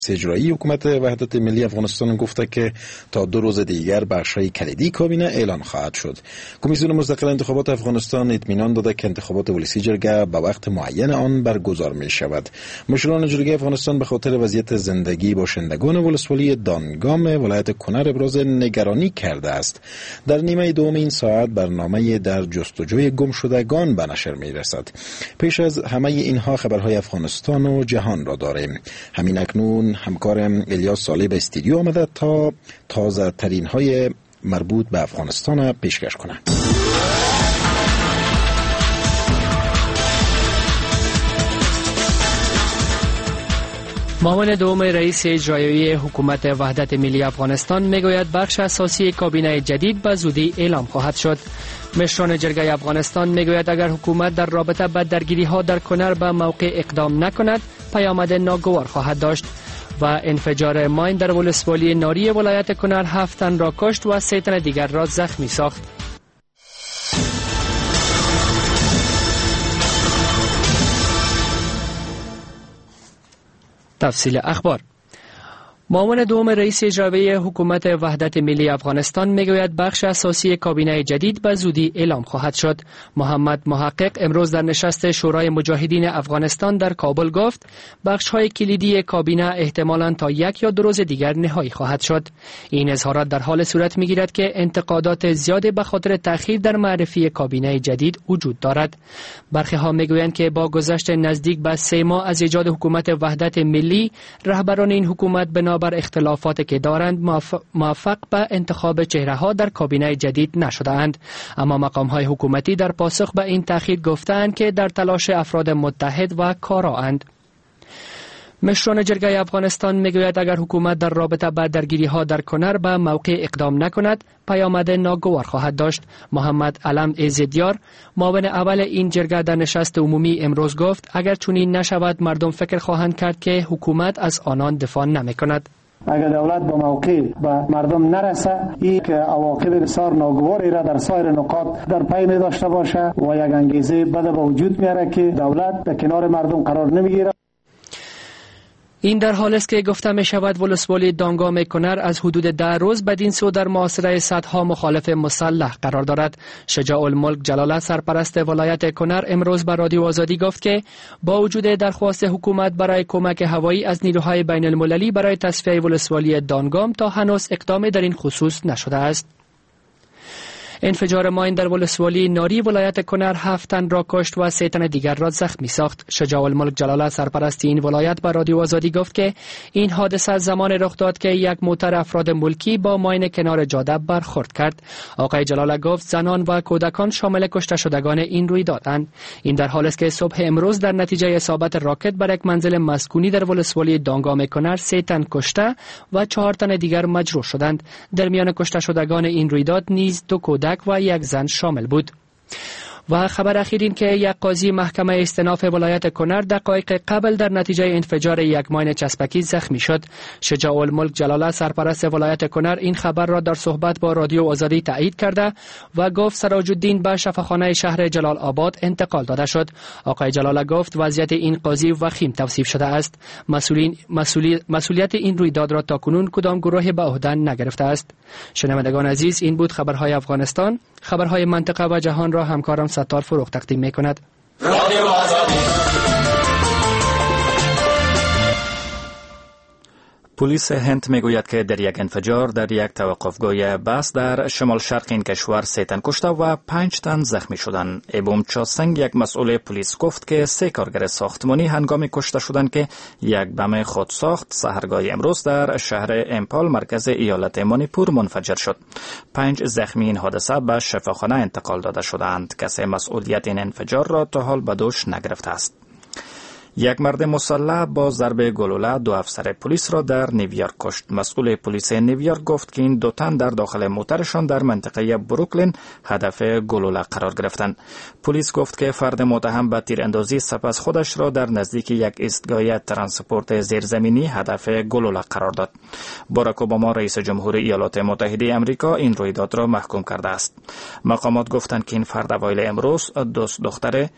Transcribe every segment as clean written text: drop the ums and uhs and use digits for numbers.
اجرایی حکومت وحدت ملی افغانستان گفته که تا 2 روز دیگر بخش‌های کلیدی کابینه اعلان خواهد شد. کمیسیون مستقل انتخابات افغانستان اطمینان داده که انتخابات ولسی جرگه به وقت معین آن برگزار می شود. مشران جرگه افغانستان به خاطر وضعیت زندگی باشندگان ولسوالی دانگام ولایت کنر ابراز نگرانی کرده است. در نیمه دوم این ساعت برنامه در جستجوی گمشدگان به نشر می رسد. پیش از همه اینها خبرهای افغانستان و جهان را داریم. همین اکنون همکارم الیاس صالح به استودیو آمده تا تازه ترین های مربوط به افغانستان پیشکش کنه. معاون دوم رئیس اجرایی حکومت وحدت ملی افغانستان میگوید بخش اساسی کابینه جدید به زودی اعلام خواهد شد. مشران جرگه افغانستان میگوید اگر حکومت در رابطه با درگیری ها در کنر به موقع اقدام نکند پیامد ناگوار خواهد داشت. و انفجار ماین در ولسوالی ناری ولایت کنر 7 تن را کشت و 3 تن دیگر را زخمی ساخت. تفصیل اخبار. معاون دوم رئیس اجرایی حکومت وحدت ملی افغانستان میگوید بخش اساسی کابینه جدید به زودی اعلام خواهد شد. محمد محقق امروز در نشست شورای مجاهدین افغانستان در کابل گفت بخش‌های کلیدی کابینه احتمالاً تا 1 یا 2 روز دیگر نهایی خواهد شد. این اظهارات در حال صورت میگیرد که انتقادات زیاد به خاطر تأخیر در معرفی کابینه جدید وجود دارد. برخی ها میگویند که با گذشت نزدیک به 3 ماه از ایجاد حکومت وحدت ملی رهبران این حکومت بر اختلافات که دارند موفق به انتخاب چهره ها در کابینه جدید نشده اند. اما مقام های حکومتی در پاسخ به این تأخیر گفتند که در تلاش افراد متحد و کارااند. مشران جرگه افغانستان میگوید اگر حکومت در رابطه با درگیری ها در کنر به موقع اقدام نکند پیامد ناگوار خواهد داشت. محمد علم عزیزیار معاون اول این جرگه در نشست عمومی امروز گفت اگر چنین نشود مردم فکر خواهند کرد که حکومت از آنان دفاع نمی کند. اگر دولت با موقع به مردم نرسه این که عواقب بسیار ناگواری را در سایر نقاط در پی می داشته باشه و یک انگیزه بد به وجود میاره که دولت در کنار مردم قرار نمیگیره. این در حال است که گفته می شود ولسوالی دانگام کنر از حدود 10 روز بدین سو در محاصره صدها مخالف مسلح قرار دارد. شجاع الملک جلاله سرپرست ولایت کنر امروز به رادیو آزادی گفت که با وجود درخواست حکومت برای کمک هوایی از نیروهای بین المللی برای تصفیه ولسوالی دانگام تا هنوز اقدامی در این خصوص نشده است. انفجار ماین در ولسوالی ناری ولایت کنر 7 تن را کشت و 3 تن دیگر را زخمی ساخت. شجاع الملک جلاله سرپرست این ولایت به رادیو آزادی گفت که این حادثه زمان رخ داد که یک موتر افراد ملکی با ماین کنار جاده برخورد کرد. آقای جلاله گفت زنان و کودکان شامل کشته شدگان این رویدادند. این در حالی است که صبح امروز در نتیجه اصابت راکت بر یک منزل مسکونی در ولسوالی دانگام کنر 3 تن کشته و 4 تن دیگر مجروح شدند. در میان کشته شدگان این رویداد نیز 2 کودک و 1 زن شامل بود. و خبر اخیر این که یک قاضی محکمه استئناف ولایت کنر دقایق قبل در نتیجه انفجار یک ماین چسبکی زخمی شد. شجاع الملک جلاله سرپرست ولایت کنر این خبر را در صحبت با رادیو آزادی تایید کرده و گفت سراج الدین به شفاخانه شهر جلال آباد انتقال داده شد. آقای جلاله گفت وضعیت این قاضی وخیم توصیف شده است. مسئولیت این رویداد را تاکنون کدام گروه به عهده نگرفته است. شنوندگان عزیز این بود خبرهای افغانستان. خبرهای منطقه و جهان را همکارم ستار فروغ تقدیم می کند. پلیس هند میگوید که در یک انفجار در یک توقفگاه بس در شمال شرق این کشور 3 تن کشته و 5 تن زخمی شدند. ایبوم چاسنگ یک مسئول پلیس گفت که 3 کارگر ساختمانی هنگام کشته شدند که یک بم خودساخت سحرگاه امروز در شهر امپال مرکز ایالت مانیپور منفجر شد. 5 زخمی این حادثه به شفاخانه انتقال داده شدند. کسی مسئولیت این انفجار را تا حال به دوش نگرفته است. یک مرد مسلح با ضرب گلوله 2 افسر پلیس را در نیویورک کشت. مسئول پلیس نیویورک گفت که این 2 تن در داخل موترشان در منطقه بروکلین هدف گلوله قرار گرفتند. پلیس گفت که فرد متهم به تیراندازی سپس خودش را در نزدیک یک ایستگاه ترانسپورت زیرزمینی هدف گلوله قرار داد. باراک اوباما رئیس جمهور ایالات متحده آمریکا این رویداد را محکوم کرده است. مقامات گفتند که این فرد اوایل امروز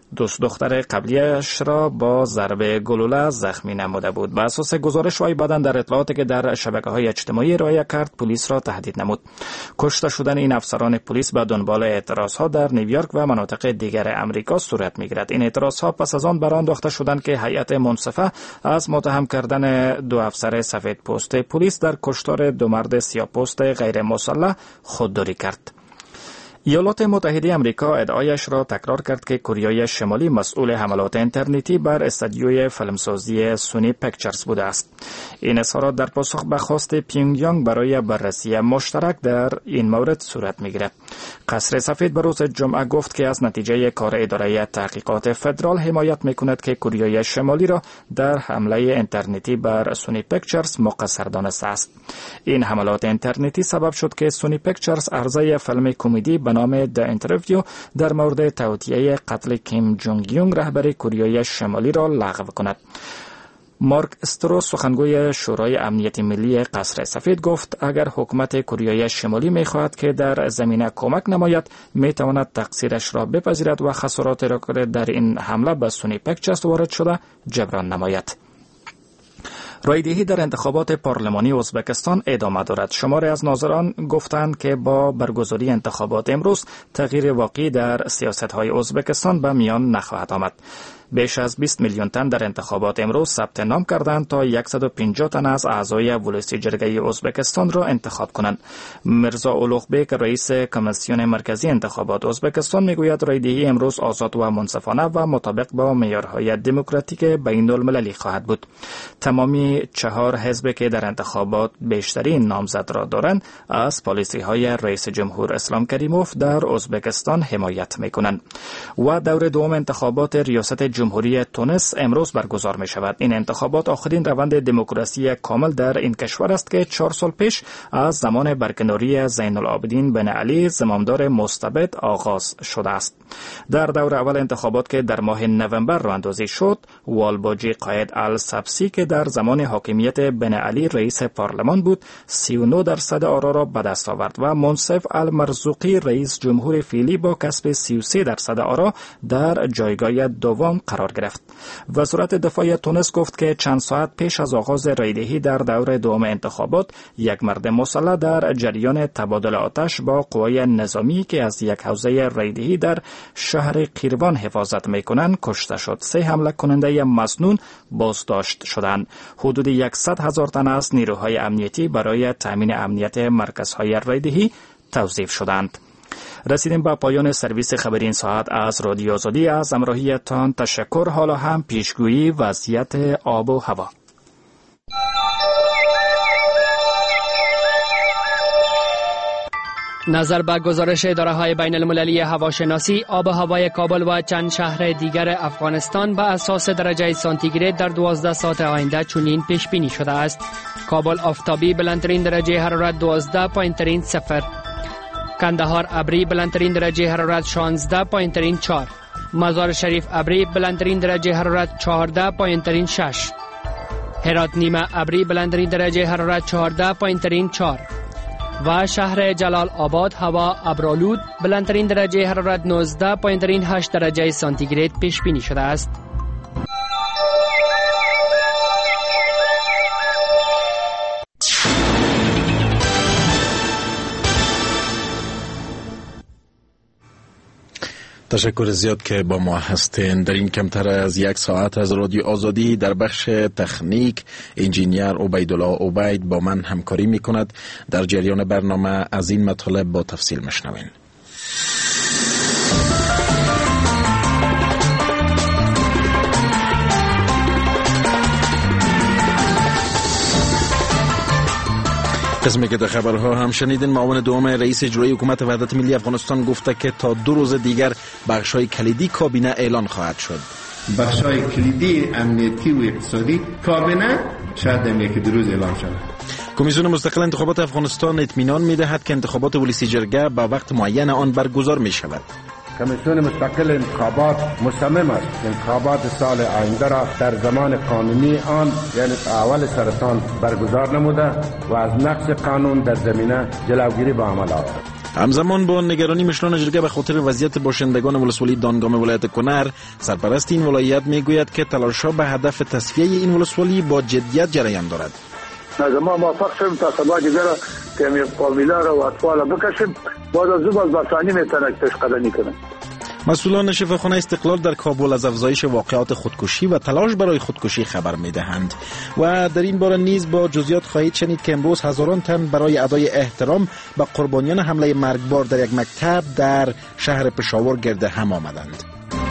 دوست دختر قبلیش را با ضربه گلوله زخمی نموده بود. بر اساس گزارش وی بعداً در اطلاعاتی که در شبکه‌های اجتماعی ارائه کرد پلیس را تهدید نمود. کشته شدن این افسران پلیس به دنبال اعتراضها در نیویورک و مناطق دیگر امریکا صورت می‌گیرد. این اعتراضها پس از آن برانداخته شدند که هیئت منصفه از متهم کردن 2 افسر سفید پوست پلیس در کشتار 2 مرد سیاه‌پوست غیر مسلح خودداری کرد. ایالات متحده آمریکا ادعایش را تکرار کرد که کره شمالی مسئول حملات اینترنتی بر استودیوی فیلمسازی سونی پیکچرز بوده است. این اظهارات در پاسخ به خواست پیونگیانگ برای بررسی مشترک در این مورد صورت می‌گیرد. قصر سفید به روز جمعه گفت که از نتیجه کار اداره تحقیقات فدرال حمایت می‌کند که کره شمالی را در حمله اینترنتی بر سونی پیکچرز مقصر دانسته است. این حملات اینترنتی سبب شد که سونی پیکچرز عرضه فیلم کمدی به نام د اینترویو در مورد توطئه قتل کیم جونگ یونگ رهبر کره شمالی را لغو کند. مارک استروس سخنگوی شورای امنیت ملی قصر سفید گفت اگر حکومت کره شمالی می‌خواهد که در زمینه کمک نماید می‌تواند تقصیرش را بپذیرد و خسارات را که در این حمله به سونی پیکچرز وارد شده جبران نماید. رایدهی در انتخابات پارلمانی ازبکستان ادامه دارد. شماری از ناظران گفتند که با برگزاری انتخابات امروز تغییر واقعی در سیاست‌های ازبکستان به میان نخواهد آمد. بیش از 20 میلیون تن در انتخابات امروز ثبت نام کردند تا 150 تن از اعضای ولسی جرگه ازبکستان را انتخاب کنند. میرزا اولوغبک رئیس کمیسیون مرکزی انتخابات ازبکستان میگوید رایدهی امروز آزاد و منصفانه و مطابق با معیارهای دموکراتیک بین المللی خواهد بود. تمامی 4 حزب که در انتخابات بیشترین نامزد را دارند از پالیسی های رئیس جمهور اسلام کریموف در ازبکستان حمایت میکنند. و دور دوم انتخابات ریاست جمهوری تونس امروز برگزار می شود. این انتخابات آخرین روند دموکراسی کامل در این کشور است که 4 سال پیش از زمان برکناری زین العابدین بن علی زمامدار مستبد آغاز شده است. در دور اول انتخابات که در ماه نوامبر راهاندازی شد، والباجی قائد السبسی که در زمان حاکمیت بن علی رئیس پارلمان بود 39% آرا را به دست آورد و منصف المرزوقی رئیس جمهور فعلی با کسب 33% آرا در جایگاه دوم قرار گرفت. وزارت دفاع تونس گفت که چند ساعت پیش از آغاز رایدهی در دور دوم انتخابات یک مرد مسلح در جریان تبادل آتش با قوای نظامی که از یک حوزه رایدهی در شهر قیروان حفاظت میکنند کشته شد. 3 حمله کننده مسنون بازداشت شدند. حدود 100,000 تن از نیروهای امنیتی برای تامین امنیت مرکزهای رایدهی توظیف شدند. رسیدیم به پایان سرویس خبری این ساعت از رادیو آزادی. از همراهیتان تشکر. حالا هم پیشگویی وضعیت آب و هوا. نظر به گزارش اداره‌های بین المللی هواشناسی، آب و هوای کابل و چند شهر دیگر افغانستان به اساس درجه سانتیگراد در 12 ساعت آینده چنین پیش بینی شده است: کابل آفتابی بلندترین درجه حرارت 12 پایین‌ترین 0. کندهار ابری بلندترین درجه حرارت 16 پایین‌ترین 4. مزار شریف ابری بلندترین درجه حرارت 14 پایین‌ترین 6. هرات نیمه ابری بلندترین درجه حرارت 14 پایین‌ترین 4 و شهر جلال آباد هوا ابرآلود بلندترین درجه حرارت 19 پایین‌ترین 8 درجه سانتیگراد پیش بینی شده است. تشکر زیاد که با ما هستین. در این کمتر از 1 ساعت از رادیو آزادی در بخش تکنیک انجینیر عبیدالله عبید با من همکاری می کند. در جریان برنامه از این مطالب با تفصیل مشنوین. قسمی که در خبرها هم شنیدین، معاون دوم رئیس اجرایی حکومت وحدت ملی افغانستان گفته که تا 2 روز دیگر بخش‌های کلیدی کابینه اعلان خواهد شد. بخش‌های کلیدی امنیتی و اقتصادی کابینه شاید در 1-2 روز اعلان شود. کمیسیون مستقل انتخابات افغانستان اطمینان می‌دهد که انتخابات ولسی جرگه به وقت معین آن برگزار می‌شود. کمیسیون مستقل انتخابات مصمم است انتخابات سال آینده را در زمان قانونی آن یعنی اول سرطان برگزار نموده و از نقض قانون در زمینه جلوگیری به عمل آورد. همزمان با نگرانی مشران جرگه به خاطر وضعیت باشندگان ولسوالی دانگام ولایت کنر، سرپرست این ولایت میگوید که تلاش‌ها به هدف تصفیه این ولسوالی با جدیت جریان دارد. ما موافق شدیم تا سبا دیگر که فامیلا را و اطفال بکشیم، بعد از او بسانی میتونه پیش قدمی کنه. مسئولان شفاخانه استقلال در کابل از افزایش واقعات خودکشی و تلاش برای خودکشی خبر میدهند و در این باره نیز با جزئیات خواهید شنید که امروز هزاران تن برای ادای احترام به قربانیان حمله مرگبار در یک مکتب در شهر پشاور گرد هم آمدند.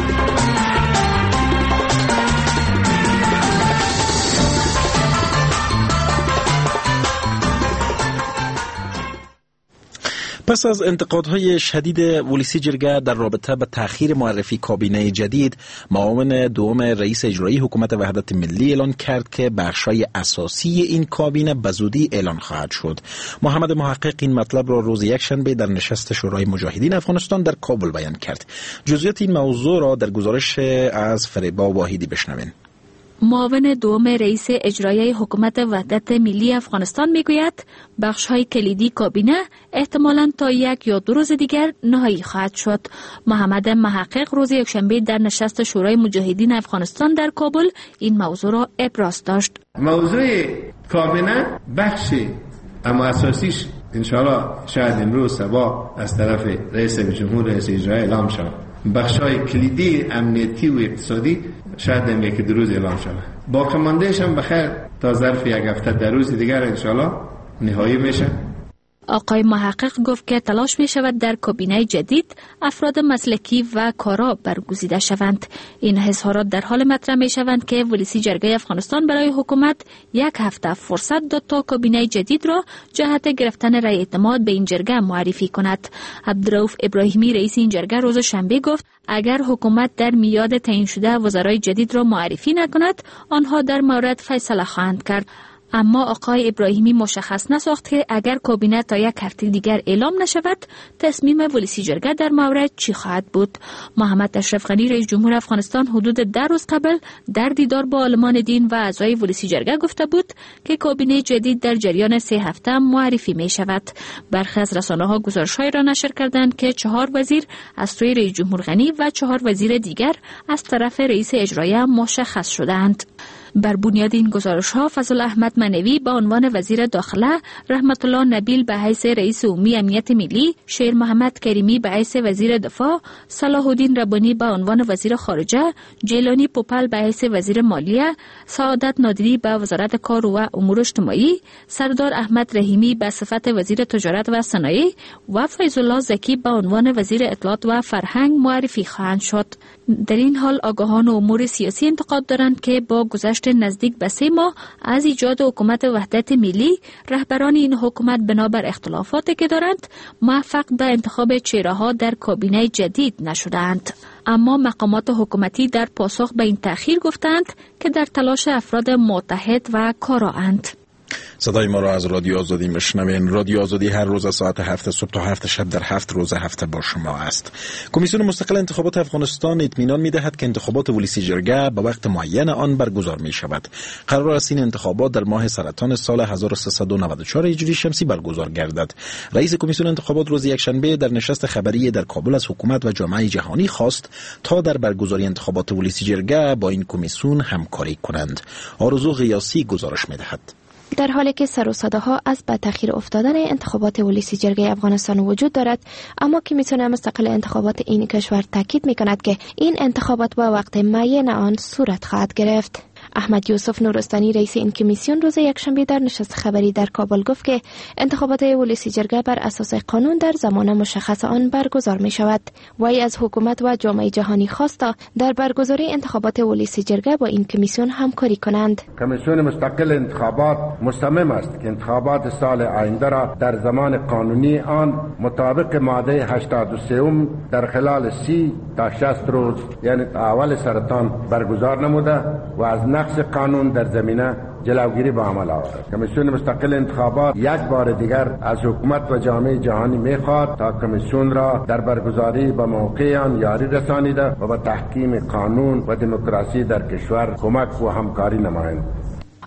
پس از انتقادهای شدید ولسی جرگه در رابطه به تأخیر معرفی کابینه جدید، معاون دوم رئیس اجرایی حکومت وحدت ملی اعلان کرد که بخشای اساسی این کابینه بزودی اعلان خواهد شد. محمد محقق این مطلب را روز یکشنبه در نشست شورای مجاهدین افغانستان در کابل بیان کرد. جزئیات این موضوع را در گزارش از فریبا واحدی بشنوین. معاون دوم رئیس اجرایی حکومت وحدت ملی افغانستان میگوید بخش‌های کلیدی کابینه احتمالاً تا 1 یا 2 روز دیگر نهایی خواهد شد. محمد محقق روز یکشنبه در نشست شورای مجاهدین افغانستان در کابل این موضوع را ابراز داشت. موضوع کابینه بخشی اما اساسیش انشاءالله شاید امروز صبح از طرف رئیس جمهور رئیس اجرایی اعلام شود. بخشای کلیدی امنیتی و اقتصادی شاید در 1-2 روز اعلام شود. با کماندهش هم بخیر تا ظرف 1 هفته در روز دیگر انشاءالله نهایی میشه. آقای محقق گفت که تلاش می شود در کابینه جدید افراد مسلکی و کارا برگزیده شوند. این اظهارات در حال مطرح می شوند که ولسی جرگه افغانستان برای حکومت 1 هفته فرصت داد تا کابینه جدید را جهت گرفتن رأی اعتماد به این جرگه معرفی کند. عبدالرؤوف ابراهیمی رئیس این جرگه روز شنبه گفت اگر حکومت در میاد تعیین شده وزرای جدید را معرفی نکند، آنها در مورد فیصله خواهند کرد. اما آقای ابراهیمی مشخص نساخت که اگر کابینه تا 1 هفته دیگر اعلام نشود، تصمیم ولسی جرگه در مورد چی خواهد بود. محمد اشرف غنی رئیس جمهور افغانستان حدود 10 روز قبل در دیدار با عالمان دین و اعضای ولسی جرگه گفته بود که کابینه جدید در جریان 3 هفته معرفی می شود. برخی از رسانه‌ها گزارش‌هایی را نشر کردند که 4 وزیر از سوی رئیس جمهور غنی و 4 وزیر دیگر از طرف رئیس اجرایی مشخص شدند. بر بنیاد این گزارش‌ها فضل احمد منوی به عنوان وزیر داخله، رحمت الله نبیل به حیث رئیس عمومی امنیت ملی، شیر محمد کریمی به حیث وزیر دفاع، صلاح الدین ربانی به عنوان وزیر خارجه، جیلانی پوپل به حیث وزیر مالیه، سعادت نادری به وزارت کار و امور اجتماعی، سردار احمد رحیمی به صفت وزیر تجارت و صنایع و فیض الله زکی به عنوان وزیر اطلاعات و فرهنگ معرفی خواهند شد. در این حال آگاهان امور سیاسی انتقاد دارند که با گذشت نزدیک به 3 ماه از ایجاد حکومت وحدت ملی، رهبران این حکومت بنابر اختلافاتی که دارند موفق به انتخاب چهره‌ها در کابینه جدید نشدند. اما مقامات حکومتی در پاسخ به این تأخیر گفتند که در تلاش افراد متحد و کارااند. صدای ما را از رادیو آزادی میشنوین. رادیو آزادی هر روز از ساعت 7 صبح تا 7 شب در 7 روز هفته با شما است. کمیسیون مستقل انتخابات افغانستان اطمینان می‌دهد که انتخابات ولسی جرگه به وقت معین آن برگزار می‌شود. قرار است این انتخابات در ماه سرطان سال 1394 هجری شمسی برگزار گردد. رئیس کمیسیون انتخابات روز یکشنبه در نشست خبری در کابل از حکومت و جامعه جهانی خواست تا در برگزاری انتخابات ولسی جرگه با این کمیسیون همکاری کنند. آرزو غیاسی گزارش می‌دهد. در حالی که سر و صداها از به تأخیر افتادن انتخابات ولسی جرگه افغانستان وجود دارد، اما کمیسیون مستقل انتخابات این کشور تاکید می‌کند که این انتخابات با وقت معین آن صورت خواهد گرفت. احمد یوسف نورستانی رئیس این کمیسیون روز یکشنبه در نشست خبری در کابل گفت که انتخابات ولسی جرگه بر اساس قانون در زمان مشخص آن برگزار می شود. وی از حکومت و جامعه جهانی خواست تا در برگزاری انتخابات ولسی جرگه با این کمیسیون همکاری کنند. کمیسیون مستقل انتخابات مصمم است که انتخابات سال آینده را در زمان قانونی آن مطابق ماده 83 در خلال 30 تا 60 روز یعنی اول سرطان برگزار نموده و از نقض قانون در زمینه جلوگیری به عمل آورد. کمیسیون مستقل انتخابات یک بار دیگر از حکومت و جامعه جهانی می‌خواهد تا کمیسیون را در برگزاری به موقع آن یاری رسانیده و به تحکیم قانون و دموکراسی در کشور کمک و همکاری نمایند.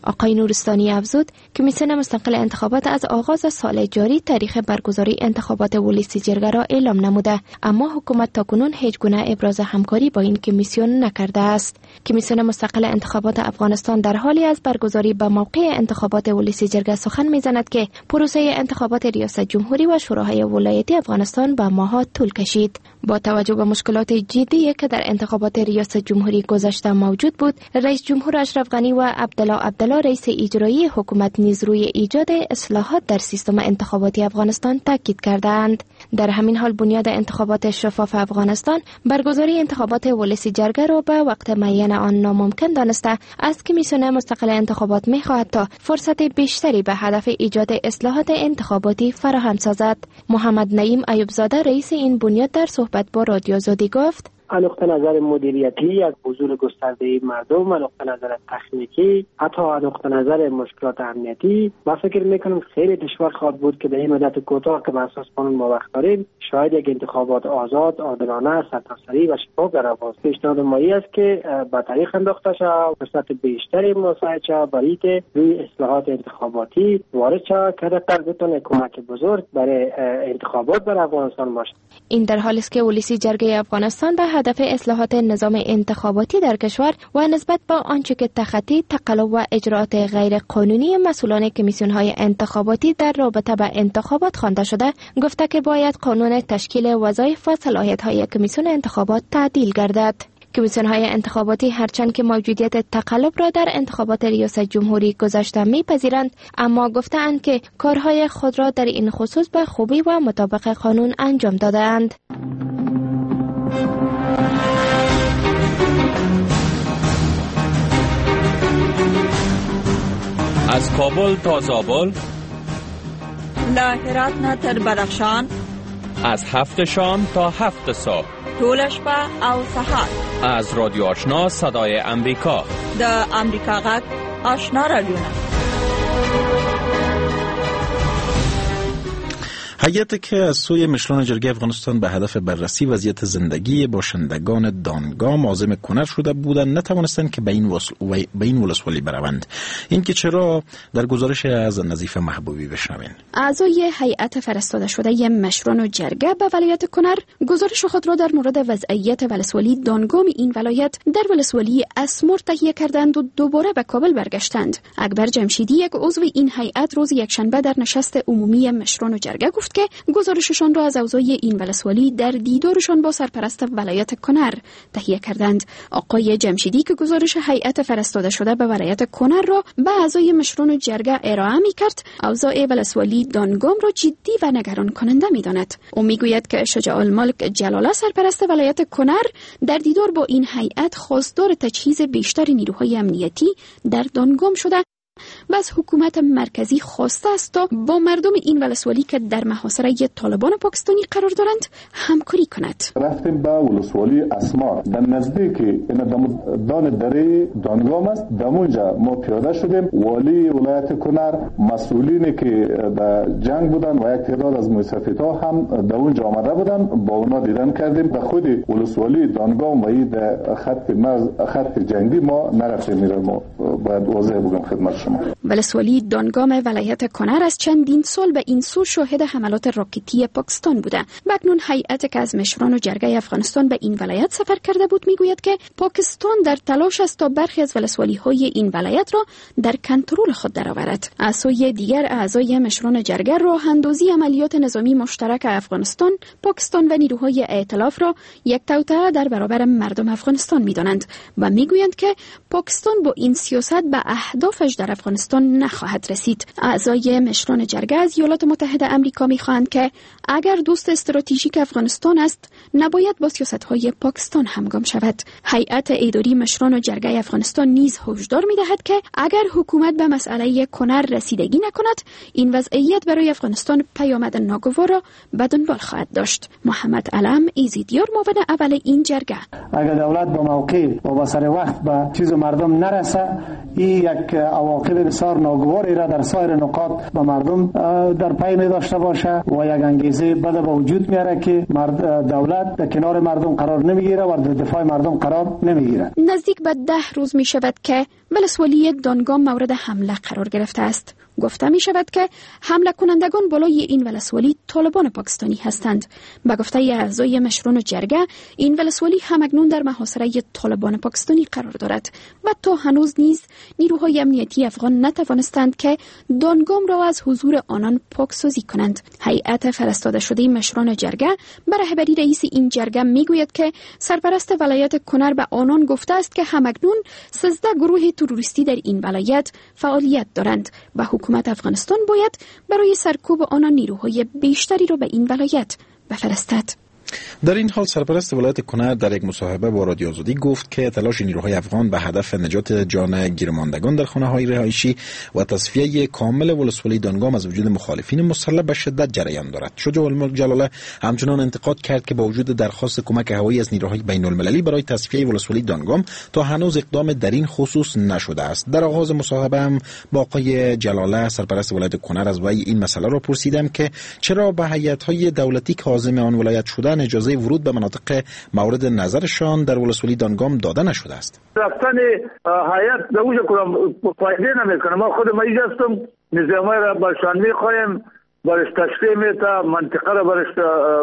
آقای نورستانی افزود کمیسیون مستقل انتخابات از آغاز سال جاری تاریخ برگزاری انتخابات ولسی جرگه را اعلام نموده، اما حکومت تاکنون هیچ گونه ابراز همکاری با این کمیسیون نکرده است. کمیسیون مستقل انتخابات افغانستان در حالی از برگزاری به موقع انتخابات ولسی جرگه سخن می‌زند که پروسه انتخابات ریاست جمهوری و شوراهای ولایتی افغانستان به ماه‌ها طول کشید. با توجه به مشکلات جدی که در انتخابات ریاست جمهوری گذشته موجود بود، رئیس جمهور اشرف غنی و عبدالله رئیس اجرایی حکومت نیز روی ایجاد اصلاحات در سیستم انتخاباتی افغانستان تاکید کردند. در همین حال بنیاد انتخابات شفاف افغانستان برگزاری انتخابات ولسی جرگه را به وقت معین آن ناممکن دانسته، از کمیسیون مستقل انتخابات می‌خواهد تا فرصت بیشتری به هدف ایجاد اصلاحات انتخاباتی فراهم سازد. محمد نعیم ایوبزاده رئیس این بنیاد در صحبت با رادیو آزادی گفت: از نقطه نظر مدیریتی از حضور گسترده مردم، از نقطه نظر تکنیکی، حتی از نقطه نظر مشکلات امنیتی، من فکر میکنم خیلی دشوار خواهد بود که در این مدت کوتاه که به اساس قانون ما وقت داریم شاید یک انتخابات آزاد، عادلانه، سرتاسری و شفاف در افغانستان پیشنهاد مایی است که به طریق انداخته شود، فرصت بیشتری مساعد شود برای که روی اصلاحات انتخاباتی وارد شود که در بتونه کمک بزرگ برای انتخابات در افغانستان باشد. این در حالی است که ولسی جرگه افغانستان به هدف اصلاحات نظام انتخاباتی در کشور و نسبت با آنچه که تخطی، تقلب و اجراءات غیر قانونی مسئولان کمیسیون‌های انتخاباتی در رابطه با انتخابات خوانده شده، گفته که باید قانون تشکیل وظایف و صلاحیت‌های کمیسیون انتخابات تعدیل گردد. کمیسیون‌های انتخاباتی هرچند که موجودیت تقلب را در انتخابات ریاست جمهوری گذشته می‌پذیرند، اما گفته‌اند که کارهای خود را در این خصوص به خوبی و مطابق قانون انجام داده‌اند. از کابل تا زابل، له هرات نه تر بدخشان، از 7 شام تا 7 صبح، ټول شپه او سهار، از رادیو آشنا صدای امریکا، د امریکا غږ آشنا رادیو. هیئتی که از سوی مشران جرگه افغانستان به هدف بررسی وضعیت زندگی باشندگان دانگام عازم کنر شده بودند نتوانستند که به این ولسوالی بروند. این که چرا؟ در گزارش از نظیفه محبوبی بشنوین. اعضای هیئت فرستاده شده مشران جرگه به ولایت کنر گزارش خود را در مورد وضعیت ولسوالی دانگام این ولایت در ولسوالی اسمر تهیه کردند و دوباره به کابل برگشتند. اکبر جمشیدی، یک عضو این هیئت، روز یکشنبه در نشست عمومی مشران جرگه گفت که گزارششان را از اعضای این ولسوالی در دیدارشان با سرپرست ولایت کنر تهیه کردند. آقای جمشیدی که گزارش هیئت فرستاده شده به ولایت کنر را به اعضای مشران جرگه ارائه می‌کرد، اوضاع ولسوالی دانگام را جدی و نگران کننده می‌داند. او می‌گوید که شجاع الملک جلاله، سرپرست ولایت کنر، در دیدار با این هیئت خواستار تجهیز بیشتر نیروهای امنیتی در دانگام شده و از حکومت مرکزی خواسته است تا با مردم این ولسوالی که در محاصره طالبان پاکستانی قرار دارند همکاری کند. رفتیم به ولسوالی اسمار در نزدیک دان دره دانگام است. در اونجا ما پیاده شدیم. والی ولایت کنر، مسئولینی که در جنگ بودن و یک تعداد از موسفیدها هم در اونجا آمده بودن، با اونا دیدن کردیم. به خود ولسوالی دانگام و این در خط جنگی ما نرفتیم. ما باید واضح بگم خدمت شما. ولسوالی دانگام ولایت کنر از چندین سال به این سو شاهد حملات راکتی پاکستان بوده. اکنون هیئت که از مشران و جرگه افغانستان به این ولایت سفر کرده بود میگوید که پاکستان در تلاش است تا برخی از ولسوالی‌های این ولایت را در کنترل خود درآورد. از سوی دیگر اعضای مشران جرگه راه اندازی عملیات نظامی مشترک افغانستان، پاکستان و نیروهای ائتلاف را یک توطئه در برابر مردم افغانستان می‌دانند و میگویند که پاکستان با این سیاست به اهدافش در افغانستان نخواهد رسید. اعضای مشران جرگه از ایالات متحده آمریکا می‌خواهند که اگر دوست استراتژیک افغانستان است، نباید با سیاست‌های پاکستان همگام شود. هیئت اداری مشران جرگه افغانستان نیز هشدار می‌دهد که اگر حکومت به مسئله کنر رسیدگی نکند، این وضعیت برای افغانستان پیامد ناگوار را به دنبال خواهد داشت. محمد علم ایزیدیار، معاون اول این جرگه: اگر دولت با موقع و با سر وقت به چیز مردم نرسه، این یک عواقب بسیار ناگواری را در سایر نقاط به مردم در پی می داشته باشه و یک انگیزه بد به وجود میاره که دولت در کنار مردم قرار نمیگیره و در دفاع مردم قرار نمیگیره. نزدیک به 10 روز می شود که ولسوالی دانگام مورد حمله قرار گرفته است. گفته می شود که حمله کنندگان بالای این ولسوالی طالبان پاکستانی هستند. به گفته اعضای مشرون جرگه، این ولسوالی همکنون در محاصره طالبان پاکستانی قرار دارد و تا هنوز نیز نیروهای امنیتی افغان نتوانستند که دانگام را از حضور آنان پاکسازی کنند. هیئت فرستاده شده مشران جرگه به رهبری رئیس این جرگه می گوید که سرپرست ولایت کنر به آنان گفته است که همکنون 13 گروه تروریستی در این ولایت فعالیت دارند و حکومت افغانستان باید برای سرکوب آنان نیروهای بیشتری را به این ولایت بفرستد. در این حال سرپرست ولایت کنر در یک مصاحبه با رادیو آزادی گفت که تلاش نیروهای افغان به هدف نجات جان گیرماندگان در خانه‌های رهایشی و تصفیه کامل ولسوالی دانگام از وجود مخالفین مسلح به شدت جریان دارد. شجاع الملک جلاله همچنان انتقاد کرد که با وجود درخواست کمک هوایی از نیروهای بین‌المللی برای تصفیه ولسوالی دانگام تا هنوز اقدام در این خصوص نشده است. در آغاز مصاحبه هم با آقای جلاله سرپرست ولایت کنر از وی این مسئله را پرسیدم که چرا به هیئت‌های دولتی که عازم آن ولایت شدن اجازه ورود به مناطق مورد نظرشان در ولسوالی دانگام داده نشده است. رفتن هیئت به اونجا کنم فایده نمیکنه. ما خود مریض هستم، نظامای را برشان میخوایم، برش تشریح میتا، منطقه را برش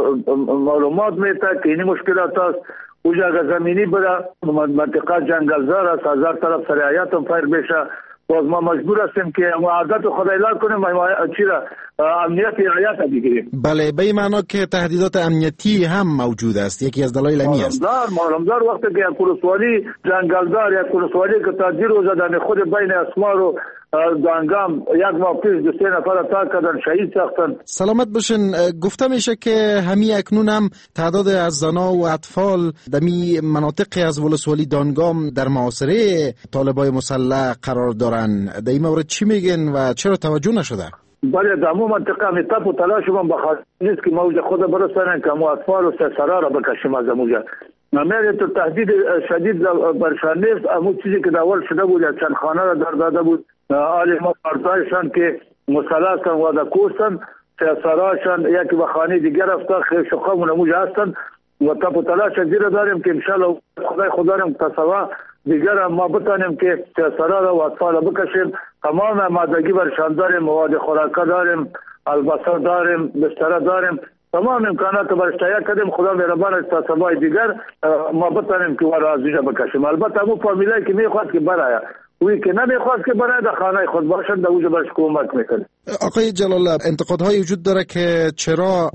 معلومات میتا که این مشکلات هست. اونجا اگر زمینی بره منطقه جنگلزار است، از هر طرف سرایت هم فایر بشه، باز ما مجبور هستیم که عادت خود اعلان کنیم چرا امنیت رعایت بگیریم. بله، به این معنا که تهدیدات امنیتی هم موجود است. یکی از دلایل همین است. معلومدار وقتی که یک ولسوالی جنگلدار، یک ولسوالی که تا دیر روز در خود بین اسمار و دانگام یک ماه پیش 2-3 نفر اتاق کردن، شهید ساختن. سلامت باشین. گفته میشه که همین اکنون هم تعداد از زنا و اطفال در مناطق از ولسوالی دانگام در محاصره طالبای مسلح قرار دارن. در این مورد چی میگن و چرا توجه نشده؟ بله، در مو منطقه می تپ و تلاش من بخاطر نیست که موجه خود برسانن که مو اطفال و سرسرا را بکشیم از موجه. نمیره تو تهدید شدید برشان نیست. امو چیزی که داول شده بود یا چند خانه را در داده بود آلی ما پردایشان که مسلحشان و دکوستن، سرسراشان یکی به خانه دیگر رفته، خیلی شخامون موجه هستن و تپ و تلاش زیر داریم که انشاءالله خدا داریم تصوا دیگر ما بتانیم که سرسرا را و اطفال بکشیم. تمام مادگی برشان داریم، مواد خوراکه داریم، البسه داریم، بستره داریم، تمام امکانات برش تهیه کردیم. خدا مهربان تا سبای دیگر ما بتانیم که ورا از اینجا بکشیم. البته همون فامیلایی که میخواد که برای وی که نمیخواد که برای در خانه خود باشد در اونجا برش کمک میکنه. آقای جلاله، انتقادهای وجود داره که چرا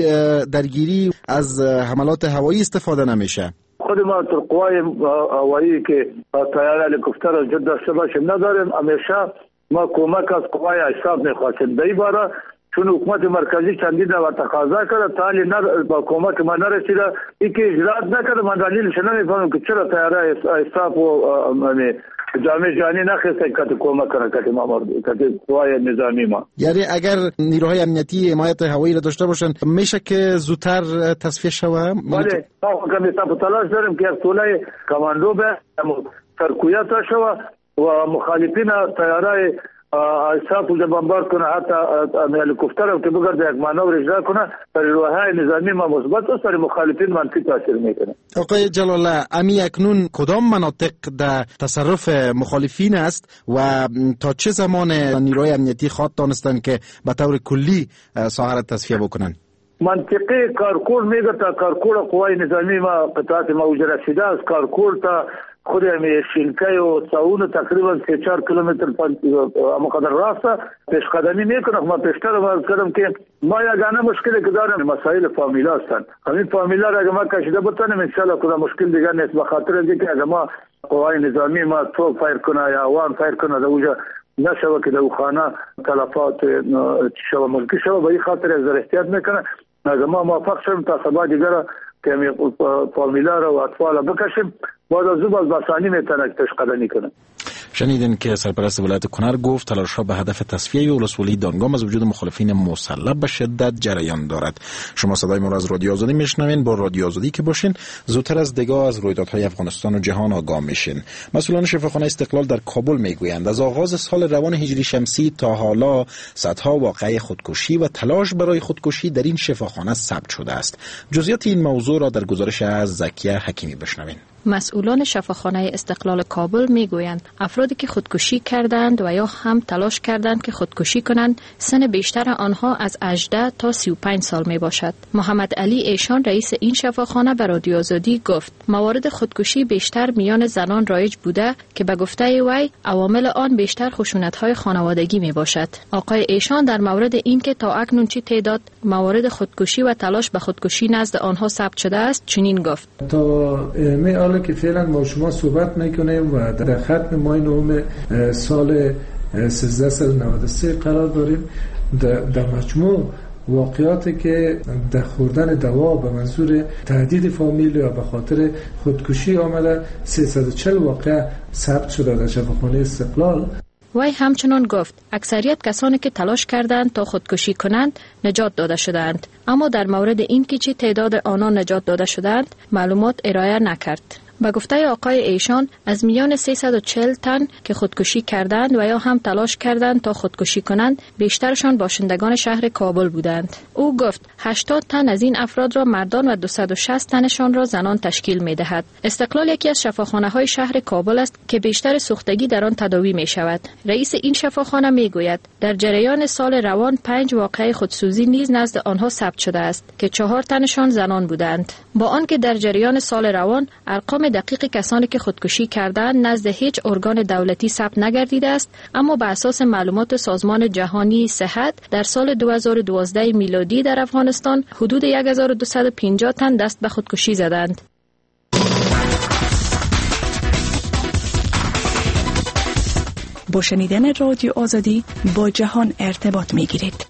درگیری از حملات هوایی استفاده نمیشه؟ خود ما در قوای هوایی که طیاره هلیکوپتر را جد داشته باشیم نداریم. همیشه ما کمک از قوای اشراف میخواستیم. در این باره چون حکومت مرکزی چندین و تقاضا کرده تالی با کمک ما نرسیده، این که اجرات نکرده. من دلیلش نمیفهمم که چرا طیاره اشراف و جامعه جهانی نخسته که کمک کنه که ما که قوای نظامی ما. یعنی اگر نیروهای امنیتی حمایت هوایی را داشته باشن میشه که زودتر تصفیه شوه؟ بله، ما کمی تلاش داریم که یک توله کماندو به سرکویت شوه و مخالفین طیاره اشراف رو بمبارد کنه، حتی هلیکوپتر هم که بگرده یک مانور اجرا کنه، در روحهای نظامی ما مثبت است، در مخالفین منفی تاثیر میکنه. آقای جلاله، امی اکنون کدام مناطق در تصرف مخالفین است و تا چه زمان نیروهای امنیتی خواد دانستن که به طور کلی ساحه را تصفیه بکنن؟ منطقه کارکور میگه تا کارکور قوای نظامی ما قطعات موجه رسیده است. کارکور تا خود همی شینکه و ساون تقریبا 3-4 کیلومتر مقدر راسته پیش قدمی میکنه. ما پیشتر باز کردم که ما یگانه مشکلی که داریم مسائل فامیلا هستند. همین فامیلا را اگه ما کشیده بتانیم انشالله کدام مشکل دیگر نیست. بخاطر اینکه اگه ما قوای نظامی ما توپ فایر کنه یا اوان فایر کنه در اونجا نشوه که در خانه تلفات شوه ملکی شوه، به این خاطر از احتیاط میکنه. اگه ما موفق شدیم تا سبا دیگر که فامیلا را و اطفال بکشیم بعد از او باز بسانی میتونه پیش قدمی کنه. شنیدین که سرپرست ولایت کنر گفت تلاش‌ها به هدف تصفیه ولسوالی دانگام از وجود مخالفین مسلح به شدت جریان دارد. شما صدای ما را از رادیو آزادی میشنوین. با رادیو آزادی که باشین زودتر از دیگر از رویدادهای افغانستان و جهان آگاه میشین. مسئولان شفاخانه استقلال در کابل میگویند از آغاز سال روان هجری شمسی تا حالا صدها واقعه خودکشی و تلاش برای خودکشی در این شفاخانه ثبت شده است. جزئیات این موضوع را در گزارش از زکیه حکیمی بشنوین. مسئولان شفاخانه استقلال کابل میگویند افرادی که خودکشی کردند و یا هم تلاش کردند که خودکشی کنند سن بیشتر آنها از 18 تا 35 سال می باشد. محمد علی ایشان رئیس این شفاخانه به رادیو آزادی گفت موارد خودکشی بیشتر میان زنان رایج بوده که به گفته وی عوامل آن بیشتر خشونت‌های خانوادگی می باشد. آقای ایشان در مورد این که تا اکنون چه تعداد موارد خودکشی و تلاش به خودکشی نزد آنها ثبت شده است چنین گفت: حالا که فعلا ما شما صحبت میکنیم و در ختم ماه نهم سال 1393 قرار داریم، در مجموع واقعاتی که در خوردن دوا به منظور تهدید فامیل یا به خاطر خودکشی آمده 340 واقعه ثبت شده در شفاخانه استقلال. وی همچنان گفت اکثریت کسانی که تلاش کردند تا خودکشی کنند نجات داده شدند، اما در مورد این که چه تعداد آنان نجات داده شدند معلومات ارائه نکرد. به گفته آقای ایشان از میان 340 تن که خودکشی کردند و یا هم تلاش کردند تا خودکشی کنند بیشترشان باشندگان شهر کابل بودند. او گفت 80 تن از این افراد را مردان و 260 تنشان را زنان تشکیل می دهد. استقلال یکی از شفاخانه های شهر کابل است که بیشتر سوختگی در آن تداوی می شود. رئیس این شفاخانه می گوید در جریان سال روان 5 واقعه خودسوزی نیز نزد آنها ثبت شده است که 4 تنشان زنان بودند. با آنکه در جریان سال روان ارقام دقیق کسانی که خودکشی کردند نزد هیچ ارگان دولتی ثبت نگردیده است، اما بر اساس معلومات سازمان جهانی صحت در سال 2012 میلادی در افغانستان حدود 1250 تن دست به خودکشی زدند. با شنیدن رادیو آزادی با جهان ارتباط می‌گیرید.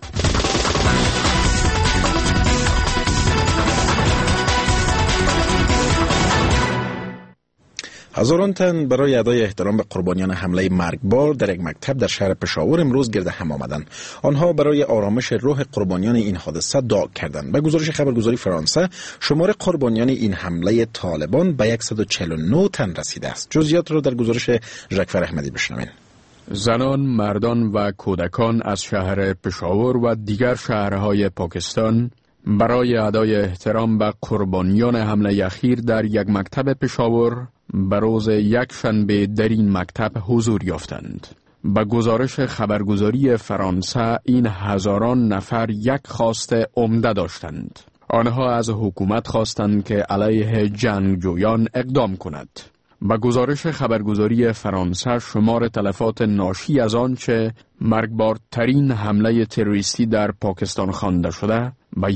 هزاران تن برای ادای احترام به قربانیان حمله مرگبار در یک مکتب در شهر پشاور امروز گرد هم آمدند. آنها برای آرامش روح قربانیان این حادثه دعا کردند. به گزارش خبرگزاری فرانسه شمار قربانیان این حمله طالبان به 149 تن رسیده است. جزئیات را در گزارش ژکفر احمدی بشنوید. زنان، مردان و کودکان از شهر پشاور و دیگر شهرهای پاکستان برای ادای احترام به قربانیان حمله اخیر در یک مکتب پشاور به روز یکشنبه در این مکتب حضور یافتند. به گزارش خبرگزاری فرانسه این هزاران نفر یک خواست عمده داشتند. آنها از حکومت خواستند که علیه جنگجویان اقدام کند. به گزارش خبرگزاری فرانسه شمار تلفات ناشی از آنچه مرگبارترین حمله تروریستی در پاکستان خوانده شده به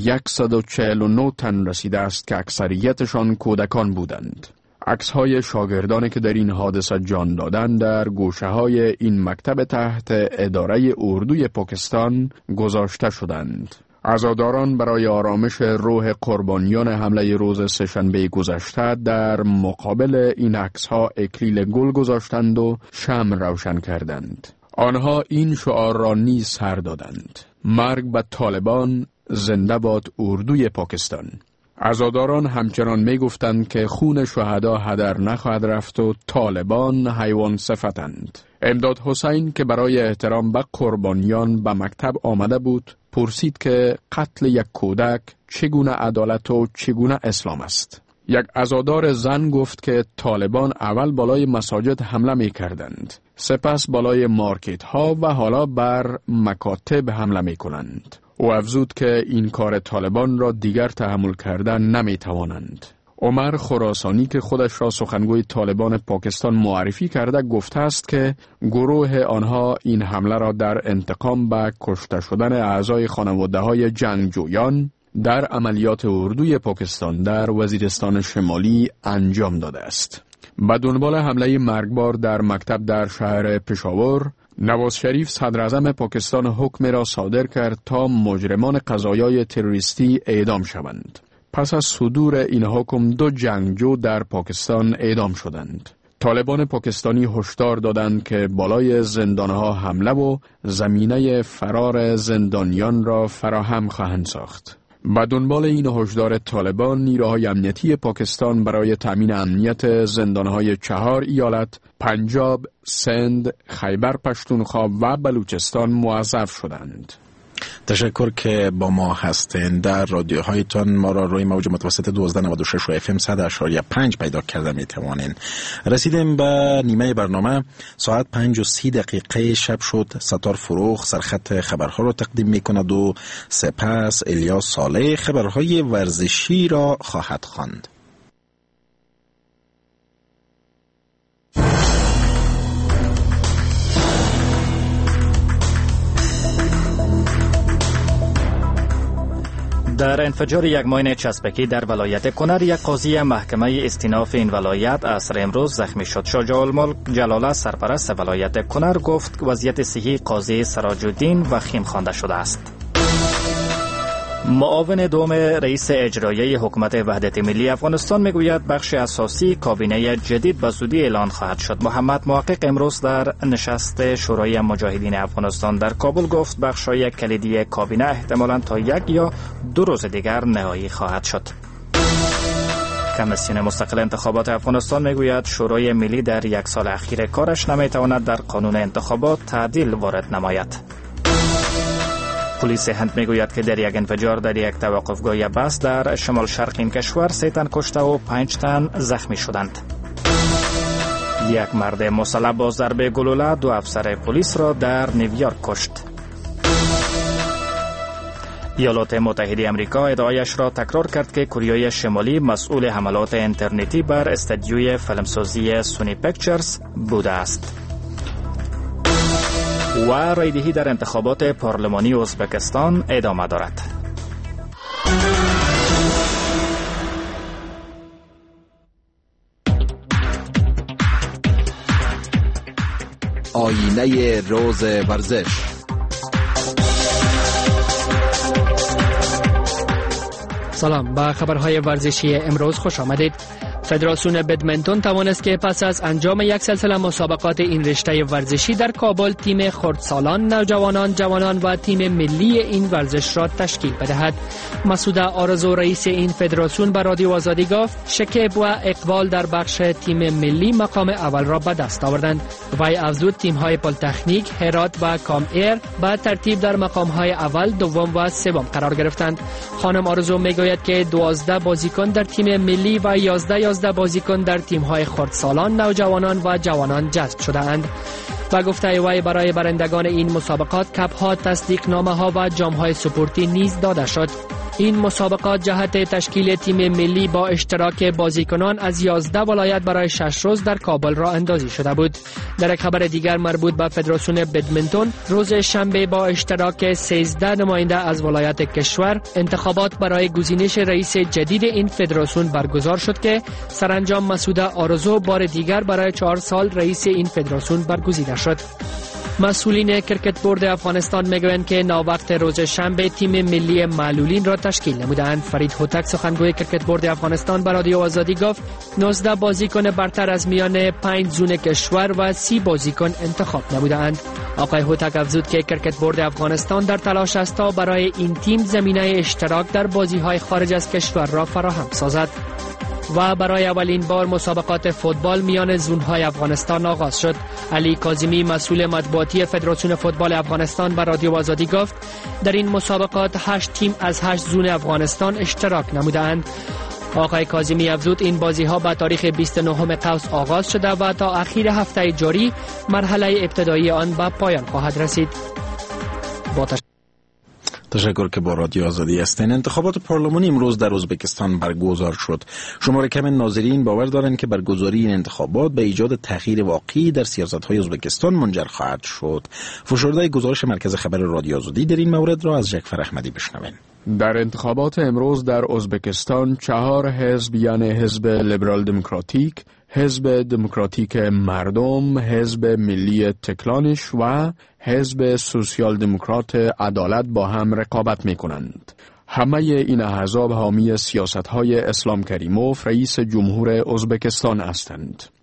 149 تن رسیده است که اکثریتشان کودکان بودند. عکس‌های شاگردانی که در این حادثه جان دادند در گوشه‌های این مکتب تحت اداره اردوی پاکستان گذاشته شدند. عزاداران برای آرامش روح قربانیان حمله روز سه‌شنبه گذشته در مقابل این عکس‌ها اکلیل گل گذاشتند و شمع روشن کردند. آنها این شعار را نیز سر دادند: مرگ به طالبان، زنده باد اردوی پاکستان. عزاداران همچنان می گفتند که خون شهدا هدر نخواهد رفت و طالبان حیوان صفتند. امداد حسین که برای احترام به قربانیان به مکتب آمده بود پرسید که قتل یک کودک چگونه عدالت و چگونه اسلام است. یک عزادار زن گفت که طالبان اول بالای مساجد حمله می کردند، سپس بالای مارکت ها و حالا بر مکاتب حمله می کنند. او افزود که این کار طالبان را دیگر تحمل کردن نمی توانند. عمر خراسانی که خودش را سخنگوی طالبان پاکستان معرفی کرده گفته است که گروه آنها این حمله را در انتقام به کشته شدن اعضای خانواده‌های جنگجویان در عملیات اردوی پاکستان در وزیرستان شمالی انجام داده است. به دنبال حمله مرگبار در مکتب در شهر پشاور، نواز شریف صدر اعظم پاکستان حکم را صادر کرد تا مجرمان قضایای تروریستی اعدام شوند. پس از صدور این حکم 2 جنگجو در پاکستان اعدام شدند. طالبان پاکستانی هشدار دادند که بالای زندانها حمله و زمینه فرار زندانیان را فراهم خواهند ساخت. به دنبال این هشدار طالبان، نیروهای امنیتی پاکستان برای تامین امنیت زندانهای 4 ایالت پنجاب، سند، خیبر پختونخوا و بلوچستان موظف شدند. تشکر که با ما هستند. در رادیوهایتان ما را روی موج متوسط 1296 و FM 100.5 پیدا کرده می توانین. رسیدیم به نیمه برنامه. ساعت 5:30 شب شد. ستار فروخ سرخط خبرها را تقدیم می کند و سپس الیاس صالح خبرهای ورزشی را خواهد خواند. در انفجار یک ماین چسبکی در ولایت کنر، یک قاضی محکمه استیناف این ولایت عصر امروز زخمی شد. شجاع الملک جلاله سرپرست ولایت کنر گفت وضعیت صحی قاضی سراج الدین وخیم خوانده شده است. معاون دوم رئیس اجرایی حکومت وحدت ملی افغانستان میگوید بخش اساسی کابینه جدید به زودی اعلان خواهد شد. محمد محقق امروز در نشست شورای مجاهدین افغانستان در کابل گفت بخش‌های کلیدی کابینه احتمالاً تا 1 یا 2 روز دیگر نهایی خواهد شد. کمیسیون مستقل انتخابات افغانستان میگوید شورای ملی در 1 سال اخیر کارش نمیتواند در قانون انتخابات تعدیل وارد نماید. پلیس هند میگوید که در یک انفجار در یک توقفگاه بس در شمال شرق این کشور 3 تن کشته و 5 تن زخمی شدند. یک مرد مسلح با ضربه گلوله 2 افسر پلیس را در نیویورک کشت. ایالات متحده آمریکا ادعایش را تکرار کرد که کره شمالی مسئول حملات اینترنتی بر استودیوی فیلمسازی سونی پیکچرز بوده است. و رایدهی در انتخابات پارلمانی ازبکستان ادامه دارد. آینه روز ورزش. سلام، به خبرهای ورزشی امروز خوش آمدید. فدراسیون بدمنتون توانست که پس از انجام یک سلسله مسابقات این رشته ورزشی در کابل تیم خردسالان، نوجوانان، جوانان و تیم ملی این ورزش را تشکیل بدهد. مسعود آرزو رئیس این فدراسیون به رادیو آزادی گفت شکیب و اقبال در بخش تیم ملی مقام اول را به دست آوردند. وی افزود تیم‌های پلی‌تکنیک، هرات و کام ایر به ترتیب در مقام‌های اول، دوم و سوم قرار گرفتند. خانم آرزو میگوید که 12 بازیکن در تیم ملی و 11 بازیکن در تیم‌های خردسالان، نوجوانان و جوانان جذب شده‌اند. و گفته وی برای برندگان این مسابقات کپ‌ها، تصدیقنامه‌ها و جام‌های سپورتی نیز داده شد. این مسابقات جهت تشکیل تیم ملی با اشتراک بازیکنان از 11 ولایت برای 6 روز در کابل راه اندازی شده بود. در یک خبر دیگر مربوط به فدراسیون بدمنتون، روز شنبه با اشتراک 13 نماینده از ولایت کشور انتخابات برای گزینش رئیس جدید این فدراسیون برگزار شد که سرانجام مسعود آرزو بار دیگر برای 4 سال رئیس این فدراسیون برگزیده شد. مسئولین کرکت بورد افغانستان میگویند که ناوقت روز شنبه تیم ملی معلولین را تشکیل نمودند. فرید هوتک سخنگوی کرکت بورد افغانستان به رادیو آزادی گفت 19 بازیکن برتر از میان 5 زون کشور و 30 بازیکن انتخاب نمودند. آقای هوتک افزود که کرکت بورد افغانستان در تلاش است تا برای این تیم زمینه اشتراک در بازی‌های خارج از کشور را فراهم سازد. و برای اولین بار مسابقات فوتبال میان زون‌های افغانستان آغاز شد. علی کاظمی مسئول مطبوعاتی فدراسیون فوتبال افغانستان به رادیو آزادی گفت در این مسابقات 8 تیم از 8 زون افغانستان اشتراک نمودند. آقای کاظمی افزود این بازی‌ها به تاریخ 29 قوس آغاز شده و تا اخیر هفته جاری مرحله ابتدایی آن به پایان خواهد رسید. تشکر که با رادیو آزادی هستین. انتخابات پارلمانی امروز در ازبکستان برگزار شد. شمار کم ناظرین باور دارند که برگزاری این انتخابات به ایجاد تغییر واقعی در سیاست‌های ازبکستان منجر خواهد شد. فشرده گزارش مرکز خبر رادیو آزادی در این مورد را از جعفر احمدی بشنوین. در انتخابات امروز در ازبکستان 4 حزب یعنی حزب لیبرال دموکراتیک، حزب دموکراتیک مردم، حزب ملی تکلانش و حزب سوسیال دموکرات عدالت با هم رقابت می کنند. همه این احزاب حامی سیاست‌های اسلام کریموف رئیس جمهور ازبکستان هستند.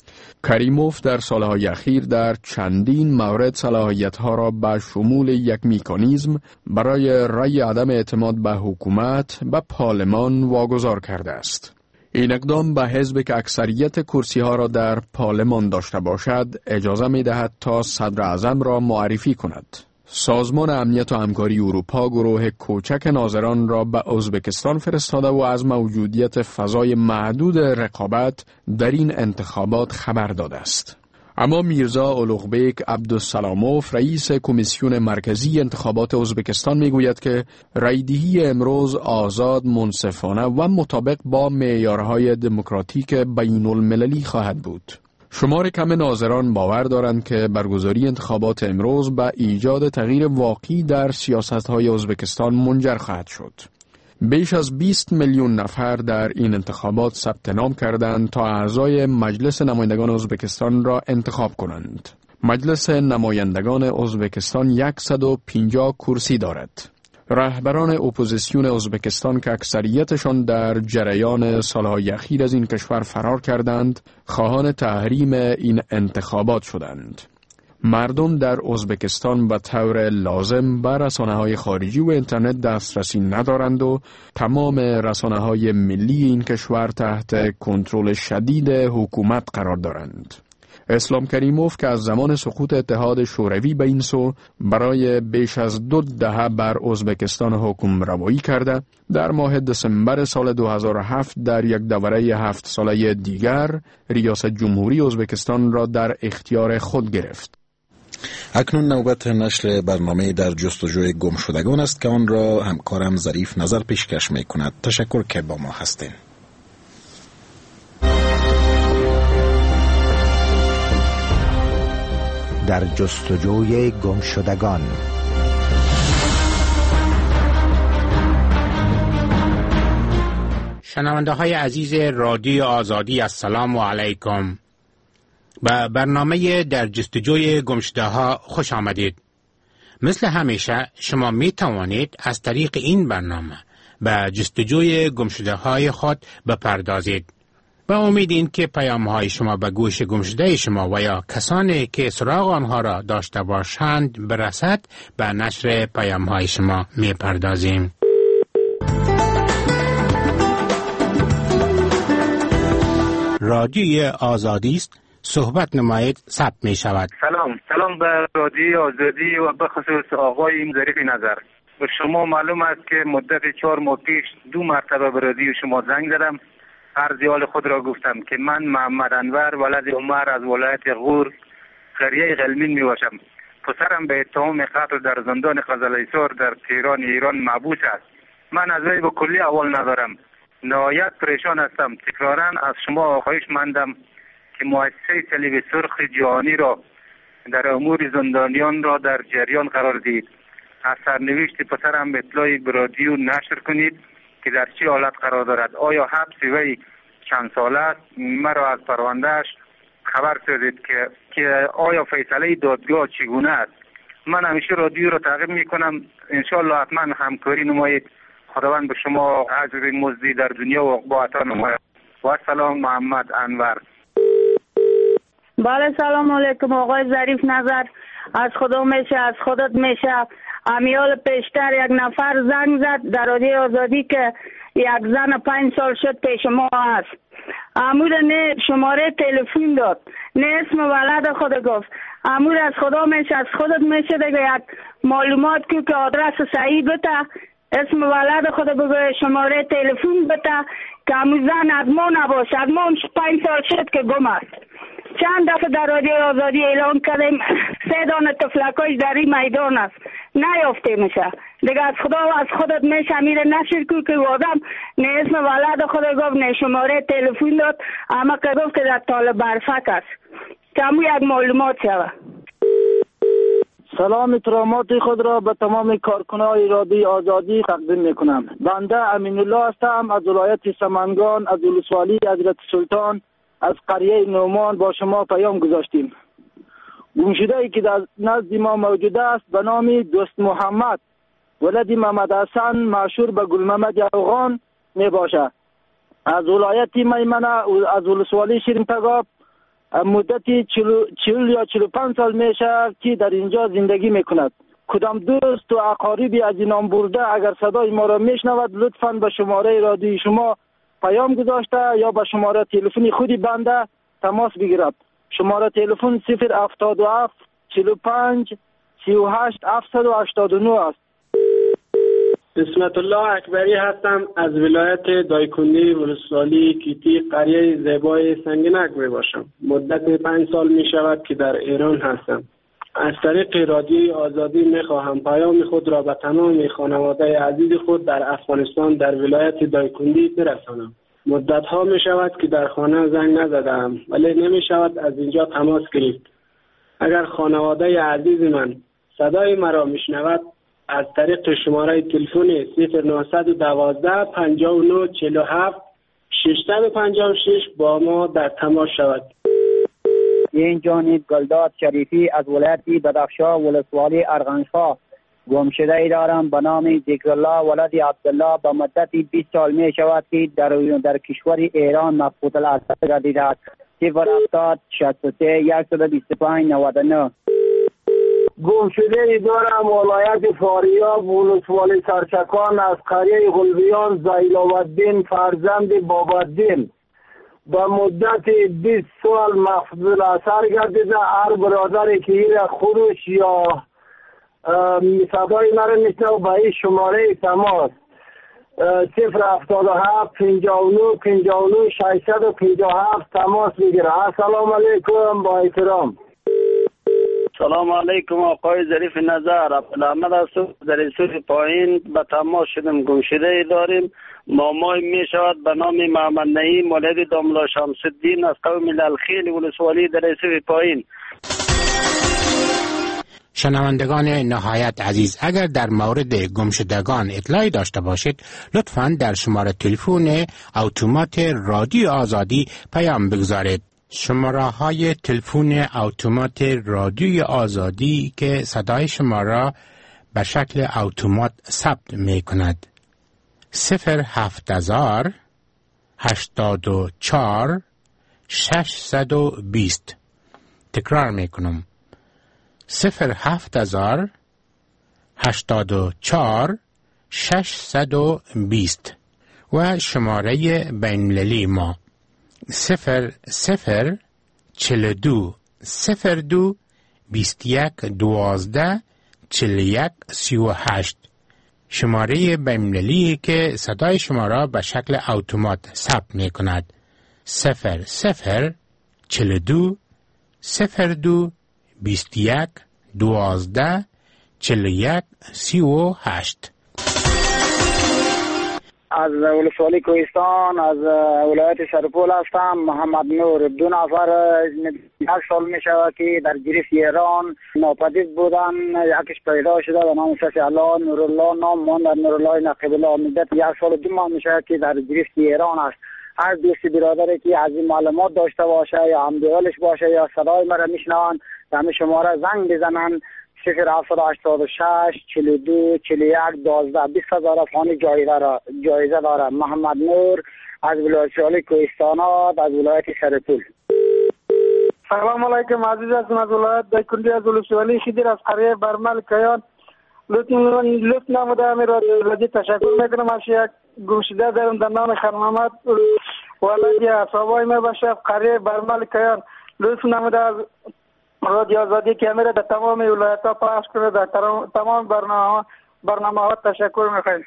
کریموف در سالهای اخیر در چندین مورد صلاحیت‌ها را به شمول یک مکانیزم برای رأی عدم اعتماد به حکومت به پارلمان واگذار کرده است. این اقدام به حزب که اکثریت کرسی‌ها را در پارلمان داشته باشد اجازه می‌دهد تا صدر اعظم را معرفی کند. سازمان امنیت و همکاری اروپا گروه کوچک ناظران را به ازبکستان فرستاده و از موجودیت فضای محدود رقابت در این انتخابات خبر داده است. اما میرزا اولوغبیک عبدالسلاموف رئیس کمیسیون مرکزی انتخابات ازبکستان میگوید که رایدهی امروز آزاد، منصفانه و مطابق با معیارهای دموکراتیک بین المللی خواهد بود. شمار کم ناظران باور دارند که برگزاری انتخابات امروز به ایجاد تغییر واقعی در سیاست‌های ازبکستان منجر خواهد شد. بیش از 20 میلیون نفر در این انتخابات ثبت نام کردند تا اعضای مجلس نمایندگان ازبکستان را انتخاب کنند. مجلس نمایندگان ازبکستان 150 کرسی دارد. رهبران اپوزیسیون ازبکستان که اکثریتشان در جریان سالهای اخیر از این کشور فرار کردند، خواهان تحریم این انتخابات شدند. مردم در ازبکستان به طور لازم به رسانه‌های خارجی و اینترنت دسترسی ندارند و تمام رسانه‌های ملی این کشور تحت کنترل شدید حکومت قرار دارند. اسلام کریموف که از زمان سقوط اتحاد شوروی به این سو برای بیش از 2 دهه بر ازبکستان حکم روایی کرده، در ماه دسامبر سال 2007 در یک دوره 7 ساله دیگر ریاست جمهوری ازبکستان را در اختیار خود گرفت. اکنون نوبت نشر برنامه در جستجوی گمشدگان است که آن را همکارم ظریف نظر پیشکش می کند. تشکر که با ما هستین. در جستجوی گمشدگان. شنونده های عزیز رادیو آزادی، السلام علیکم. به برنامه در جستجوی گمشده ها خوش آمدید. مثل همیشه شما می توانید از طریق این برنامه به جستجوی گمشده های خود بپردازید. با امید این که پیام های شما به گوش گمشده شما و یا کسانی که سراغ آنها را داشته باشند برسد، به نشر پیام های شما می پردازیم. رادیو آزادی است، صحبت نمایید، ثبت می شود. سلام به رادیو آزادی و به خصوص آقای ظریف نظر. به شما معلوم است که مدت 4 ماه پیش 2 مرتبه به رادیو شما زنگ زدم. عرض حال خود را گفتم که من محمد انور ولد عمر از ولایت غور قریه غلمین می باشم. پسرم به اتهام قتل در زندان قزل‌ایسار در تهران ایران محبوس است. من از وی به کلی احوال ندارم. نهایت پریشان هستم. تکرارا از شما خواهش مندم که مؤسسه صلیب سرخ جهانی را در امور زندانیان را در جریان قرار دهید. از سرنوشت پسرم اطلاعی به رادیو نشر کنید که در چه حالت قرار دارد. آیا حبس وی چند ساله است؟ مرا از پروندهش خبر دادید که آیا فیصله دادگاه چگونه است. من همیشه رادیو را تعقیب میکنم. انشالله حتما همکاری نمایید. خداوند به شما اجر مزدی در دنیا و عقبا عطا نماید. و سلام، محمد انور. بله، سلام علیکم آقای ظریف نظر. از خدا میشه، از خودت میشه. امیال پیشتر یک نفر زنگ زد در رادیو آزادی که یک زن 5 سال شد پیش ما هست. امور نه شماره تلفن داد، نه اسم ولد خود گفت. امور از خدا میشه، از خودت میشه دیگه یک معلومات که آدرس صحیح بده، اسم ولد خود بگه، شماره تلفن بده که امو زن از ما نباشه. از ما 5 سال شد که گم است. چند دفعه در رادیو آزادی اعلان کردیم 3 دانه تفلکاش در این میدان است، نیافته میشه دیگه. از خدا و از خودت میشه میره نشر که آدم نه اسم ولد خود گفت، نه شماره تلفن داد، اما که گفت که در طالب برفک است. کمو یک معلومات شوه. سلام احترامات خود را به تمام کارکنان رادیو آزادی تقدیم میکنم. بنده امین الله هستم از ولایت سمنگان، از ولسوالی حضرت سلطان، از قریه نومان با شما پیام گذاشتیم. گمشده ای که در نزد ما موجود است به نام دوست محمد ولد محمد حسن مشهور به گل محمد یوغان می باشد. از ولایت میمنه، از ولسوالی شیرین تگاب مدتی 40 یا 45 سال میشه که در اینجا زندگی میکند. کدام دوست و اقاربی از این برده اگر صدای ما را میشنود لطفاً به شماره رادیوی شما پیام گذاشته یا به شماره تلفنی خودی بنده تماس بگیرد. شماره تلفن 077 45 38 789 است. بسمت الله اکبری هستم از ولایت دایکنی ولسوالی کیتی قریه زیبای سنگینک می باشم. مدت 5 سال می شود که در ایران هستم. از طریق رادیوی آزادی می خواهم پیام خود را به تمام خانواده عزیز خود در افغانستان در ولایت دایکنی برسانم. مدت ها می شود که در خانه زنگ نزدم ولی نمی شود از اینجا تماس گرفت. اگر خانواده عزیز من صدای مرا می شنود از طریق شماره تلفن 0912 59 47 656 با ما در تماس شود. این جانب گلداد شریفی از ولایت بدخشان ولسوالی ارغنشا گم شده ای دارم به نام ذکرالله ولد عبدالله. به مدت 20 سال می شود که در کشور ایران مفقود الاثر گردیده است. 070 63 125 99. گم شده ای دارم ولایت فاریاب ولسوالی سرچکان از قریه غلبیان زیلالدین فرزند بابالدین. به مدت 20 سال مفقود الاثر گردیده. هر برادری که این خودش یا صدای مرا میشنه به این شماره تماس 077 59 59 657 تماس بگیره. السلام علیکم با احترام. سلام علیکم آقای ظریف نظر. عبدالحمد هستم در سوی پایین به تماس شدم. گم شده ای داریم. مامای می شود به نام محمد نعیم ولد داملا شمس الدین از قوم لالخیل ولسوالی در سوی پایین. شنوندگان نهایت عزیز، اگر در مورد گمشدگان اطلاعی داشته باشید لطفاً در شماره تلفن اتومات رادیو آزادی پیام بگذارید. شماره های تلفن اتومات رادیو آزادی که صدای شما را به شکل اتومات ثبت می کند 07000 84 620. تکرار می کنم 07000 84 620 و شماره بین‌المللی ما 0042 02 21 12 41 38. شماره بین‌المللی که صدای شما را به شکل اتومات ثبت می کند 0042 02 21 12 41 38. از ولسوالی کوهستان از ولایت سرپول هستم. محمد نور. 2 نفر 1 سال می شود که در گریف ایران ناپدید بودن. یکیش پیدا شده به نام شفیع الله نورالله نام ماند نورالله نقیب الله. مدت 1 سال 2 ماه می شود که در گریف ایران است. هر دوستی برادری که از این معلومات داشته باشه یا همدیالش باشه یا صدای مرا میشنوند همه شماره زنگ بزنن 0786 42 41 12 20,000 افغانی جایزه داره. محمد نور از ولایت کوهستانات از ولایت سرپول. سلام علیکم عزیز هستم از ولایت دایکنی از ولسوالی خدیر از قریه برمل کیان. لطف نموده همین رادیو تشکر میکنم. از یک گمشده دارم در نام خانم محمد ولدی اصحابای ما باشه قریه برمل کیان. لطف نموده از رادیو آزادی که میره در تمام ولایت ها پخش کنه. در تمام برنامه ها تشکر میکنم.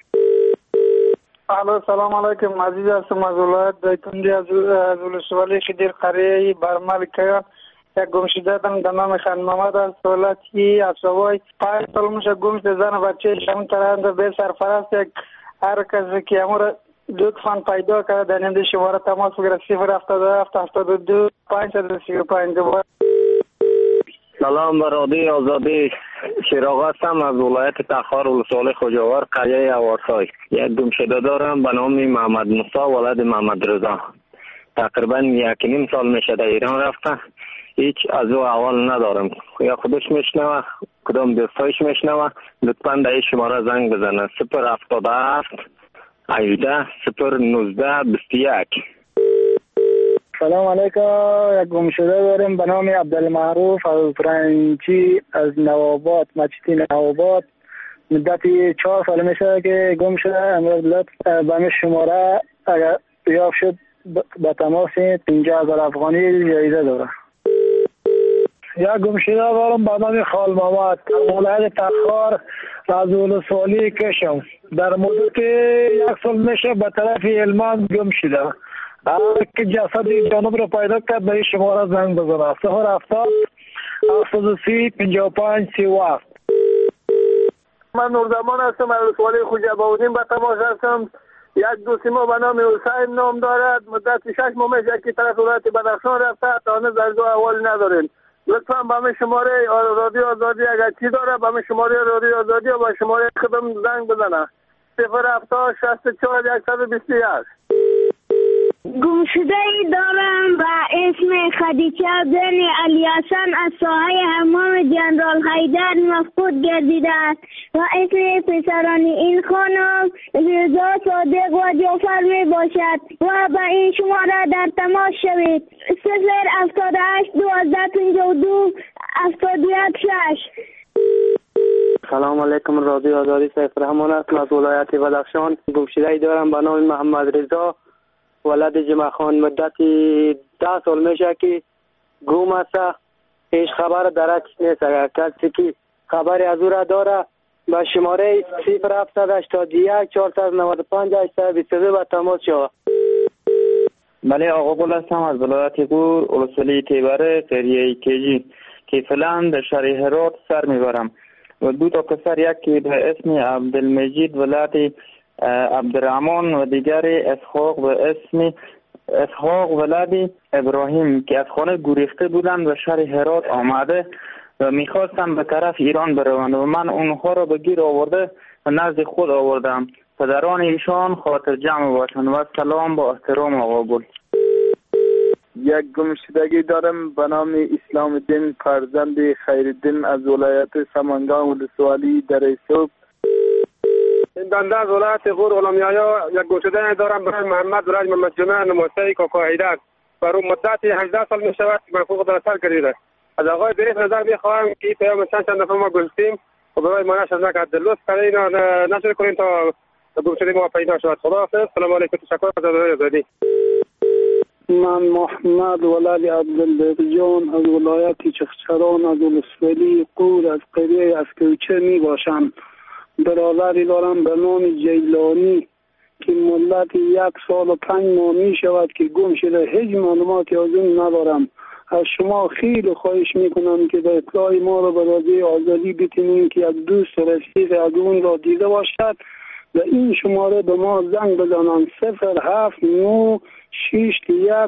سلام علیکم عزیز هستم از ولایت دایکنی از ولسوالی خدیر قریه برمل کیان. یک گمشده دارم در نام خان محمد از ولایتی اصحابای 5 سال میشه گم شده. زن و بچه شمون ترند به سرفرست. یک هر کسی که امور لطفاً پیدا کرده در این شماره تماس بگیرد 077 72 535. سلام به رادیو آزادی. شیراغ هستم از ولایت تخار ولسوالی خوجاور قریه اوارسای. یک گمشده دارم به نام محمد موسی ولد محمد رضا. تقریبا 1.5 سال میشه در ایران رفته. هیچ از او احوال ندارم. یا خودش میشنوه کدام دوستایش میشنوه لطفاً در این شماره زنگ بزنه 077 18 019 21. سلام علیکم. یک گمشده داریم به نام عبدالمعروف از فرنچی از نواباد، مسجد نواباد. مدتی 4 سال میشه که گم شده. امروز به همین شماره اگر یافت شد به تماس 50,000 افغانی جایزه داره. یک گمشده دارم به نام خال محمد ولایت تخار از ولسوالی کشم. در مدت 1 سال میشه به طرف هلمند گم شده. که جسد جانب را پیدا کرد به این شماره زنگ بزنه. 070 73 55 37. من نورزمان هستم از ولسوالی خوجه باودین به تماس هستم. یک دوست ما به نام حسین نام دارد. مدت 6 ماه میشه که طرف ولایت بدخشان رفته تا هنوز در دو احوال نداریم. لطفا به همین شماره رادیو آزادی اگر چی داره به همین شماره رادیو آزادی و به شماره خودم زنگ بزنه. 070 64 121. گمشده ای دارم و اسم خدیجه بن علی حسن از ساحه حمام جنرال حیدر مفقود گردیده است و اسم پسران این خانم رضا، صادق و جعفر می باشد و به این شماره در تماس شوید. 078 1252 716. سلام علیکم. رادیو آزادی سیف رحمان است از ولایت بدخشان. گمشده ای دارم به نام محمد رضا ولد جمع خان. مدتی 10 سال میشه که گم است. هیچ خبر درک نیست. اگر کسی که خبری از او را داره به شماره 0781 495 822 به تماس شود. بله آقا گل هستم از ولایت غور ولسوالی تیبره قریه کیجی که فعلا در شهر هرات سر میبرم و 2 تا پسر، یکی به اسم عبدالمجید ولد عبدالرحمن و دیگری اسحاق به اسم اسحاق ولد ابراهیم که از خانه گریخته بودند و شهر هرات آمده و میخواستم به طرف ایران بروند و من اونها را به گیر آورده و نزد خود آوردم. پدران ایشان خاطر جمع باشند و سلام با احترام آقا گل. یک گمشدگی دارم به نام اسلام الدین فرزند خیرالدین از ولایت سمنگان ولسوالی در صبح. این بنده از ولایت غور علمیایا یک گمشده دارم برای محمد برای محمد جمعه نماسته کاکا حیدر. برای مدت 18 سال می شود که محقوق در سر گریده. از آقای ظریف نظر می خواهم که پیام چند نفر ما گذاشتیم و برای مانش از نکرد لطف کنید نشر کنید تا گمشده ما پیدا شود. خداحافظ. سلام علیکم. تشکر از رادیو آزادی. من محمد ولد عبدالبرجان از ولایت چخچران از ولسوالی غور از قریه اسکوچه می باشم. برادری دارم به نام جیلانی که مدت 1 سال و 5 ماه می شود که گم شده. هیچ معلوماتی از اون ندارم. از شما خیلی خواهش میکنم که به اطلاع ما را به رادیو آزادی بتونید که یک دوست رفیق از اون را دیده باشد و این شماره به ما زنگ بزنن. 079 613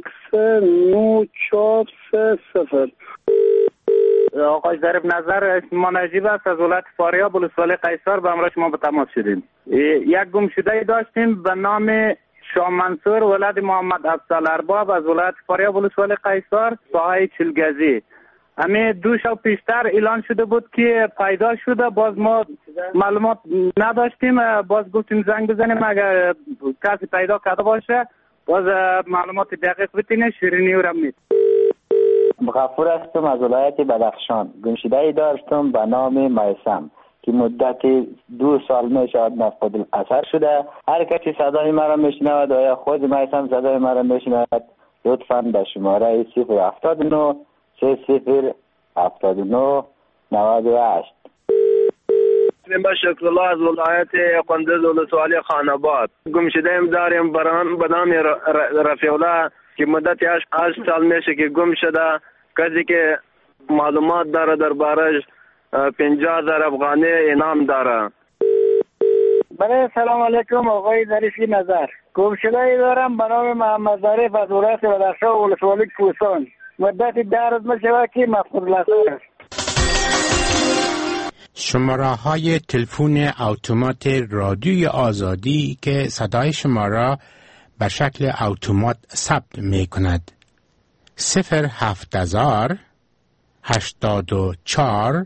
9430. آقای ظریف نظر اسم ما نجیب است از ولایت فاریاب ولسوالی قیصر به همراه شما به تماس شدیم. یک گمشده داشتیم به نام شاه منصور ولد محمد افضل ارباب از ولایت فاریاب ولسوالی قیصر ساحه چلگزی. همین 2 شب پیشتر اعلان شده بود که پیدا شده. باز ما معلومات نداشتیم. باز گفتیم زنگ بزنیم اگر کسی پیدا کرده باشه باز معلومات دقیق بتینه. شیرینی او را مید. غفور هستم از ولایت بدخشان. گمشده ای داشتم به نام میثم که مدت 2 سال می شود مفقود الاثر شده. هر کسی صدای مرا میشنود و یا خود میثم صدای مرا میشنود لطفاً به شماره 079 3079 98. من شکر الله از ولایت قندوز ولسوالی خاناباد. گمشده ایم داریم به نام رفیع الله که مدت 8 سال میشه که گم شده. کسی که معلومات داره دربارش 50,000 افغانی انعام داره. بله سلام علیکم. آقای ظریفی نظر. گمشده ای دارم به نام محمد ظریف از ولایت بدخشان ولسوالی کوهستان. مدت 10 روز میشه که مفقود الاثر است. شماره های تلفن اتومات رادیوی آزادی که صدای شما را به شکل اتومات ثبت می کند. 07000 84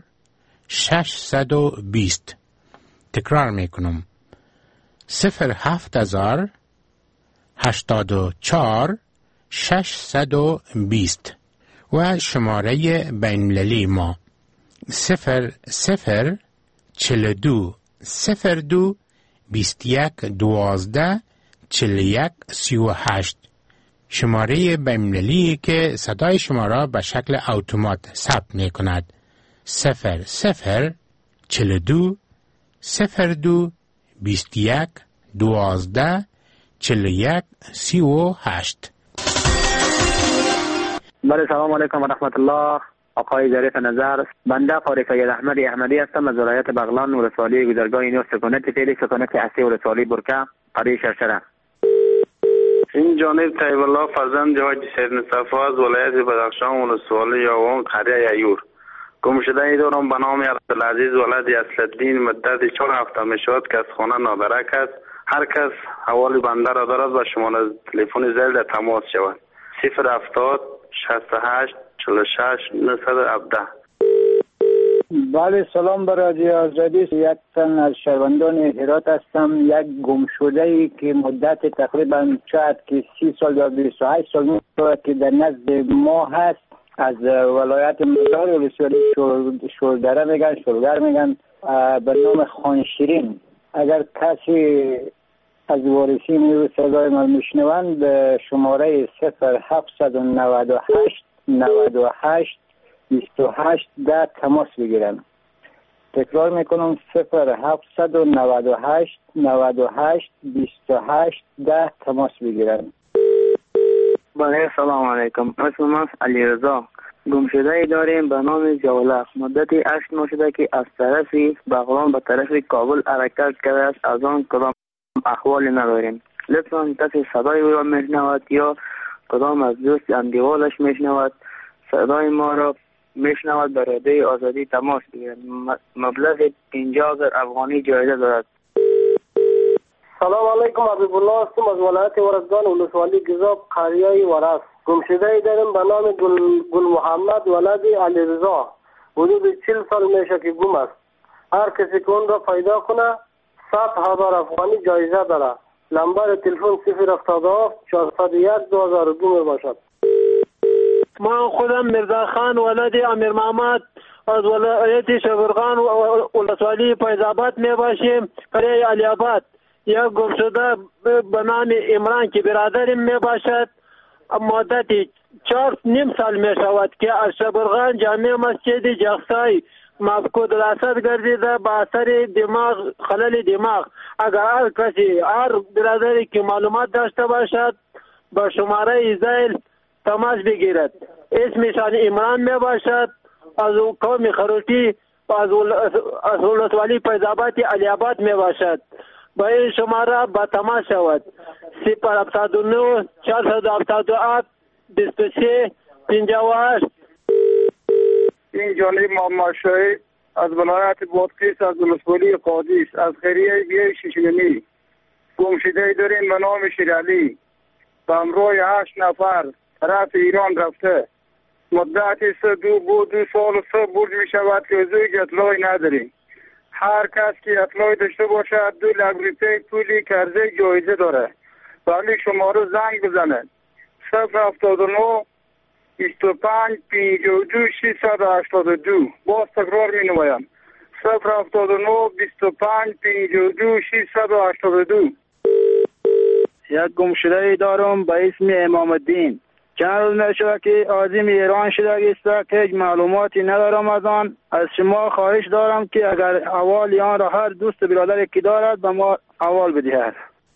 620. تکرار می کنم. 07000 84 620 و شماره بین‌المللی ما 00 42 02 21 12 41 38. شماره بین‌المللی که صدای شما را به شکل اتومات ثبت می کند 00 42 02 21 12 41 38. بله، سلام علیکم و رحمت الله. آقای ظریف نظر، بنده قاری سید احمد احمدی هستم از ولایت بغلان، ولسوالی گذرگاه اینو سکونت فعلی سکونت اصلی ولسوالی برکه قریه شرشره. این جانب طیب الله فرزند جواد سید مصطفی از ولایت بدخشان، ولسوالی یاوان، قریه یایور. گم شده ای دارم به نام عبدالعزیز ولد اصلالدین. مدت 4 هفته می شود که از خانه نادرک است. هر کس حوال بنده را دارد و شماره تلفن زل در تماس شود 070 68 46 917. بله، سلام بر رادیو آزادی. یک تن از شهروندان هرات هستم. یک گم شده ای که مدت تقریبا شاید که 30 سال یا 28 سال میشه که در نزد ما هست، از ولایت مزار ولسوالی شولدره میگن، شولگر میگن، به نام خانشیرین. اگر کسی از وارثین او صدای من میشنوند به شماره 0798 98 28 10 تماس بگیرن. تکرار میکنم 0798 98 28 10 تماس بگیرن. بله، سلام علیکم. اسم من علی رضا. گم شده ای داریم به نام جولق. مدتی 8 ماه شده که از طرف بغلان به طرف کابل حرکت کرده است. از آن کدام احوالی نداریم. لطفا کسی صدای او را میشنود یا کدام از دوست اندیوالش میشنود صدای ما را میشنود به رادیو آزادی تماس بگیرد. مبلغ 50,000 افغانی جایزه دارد. سلام علیکم. حبیب الله هستم از ولایت ورزگان، ولسوالی گذاب، قریه ورس. گم شده ای داریم به نام گل محمد ولد علیرضا. حدود 40 سال میشه که گم است. هر کسی که اون را پیدا کنه 100,000 افغانی جایزه داره. نمبر تلفن 077 401 2002 می باشد. من خودم مرزا خان ولد امیر محمد از ولایت شبرغان ولسوالی فیض‌آباد می باشیم، قریه علی آباد. یک گم شده به نام عمران که برادرم می باشد. مدتی 4.5 سال می شود که از شبرغان جامع مسجد جغسای مفقود الاسد گردیده به اثر دماغ، خلل دماغ. اگر هر کسی، هر برادری که معلومات داشته باشد با شماره زیل تماس بگیرد. اسمشان عمران می باشد، از قوم خروٹی، از ولسوالی فیض‌آباد علی آباد می باشد. با این شماره با تماس شود 079 477 23 58. این جانب محمد شاهی از ولایت بادغیس از ولسوالی قادیس از قریه بیای شیشگنی. گم شده ای داریم به نام شیرالی. به همراه 8 نفر طرف ایران رفته. مدت 2 سال و 3 برد می شود که زوی اطلاعی نداریم. هر کس که اطلاعی داشته باشد 2 لک روپیه پولی کرزه جایزه داره. ولی شماره زنگ بزنه 079 25 52 682. باز تکرار می نمایم 079 25 52 682. یک گم شده ای دارم به اسم امام الدین. چند روز می شود که عازم ایران شده است که هیچ معلوماتی ندارم از آن. از شما خواهش دارم که اگر احوال آن را هر دوست برادر که دارد به ما احوال بدهد.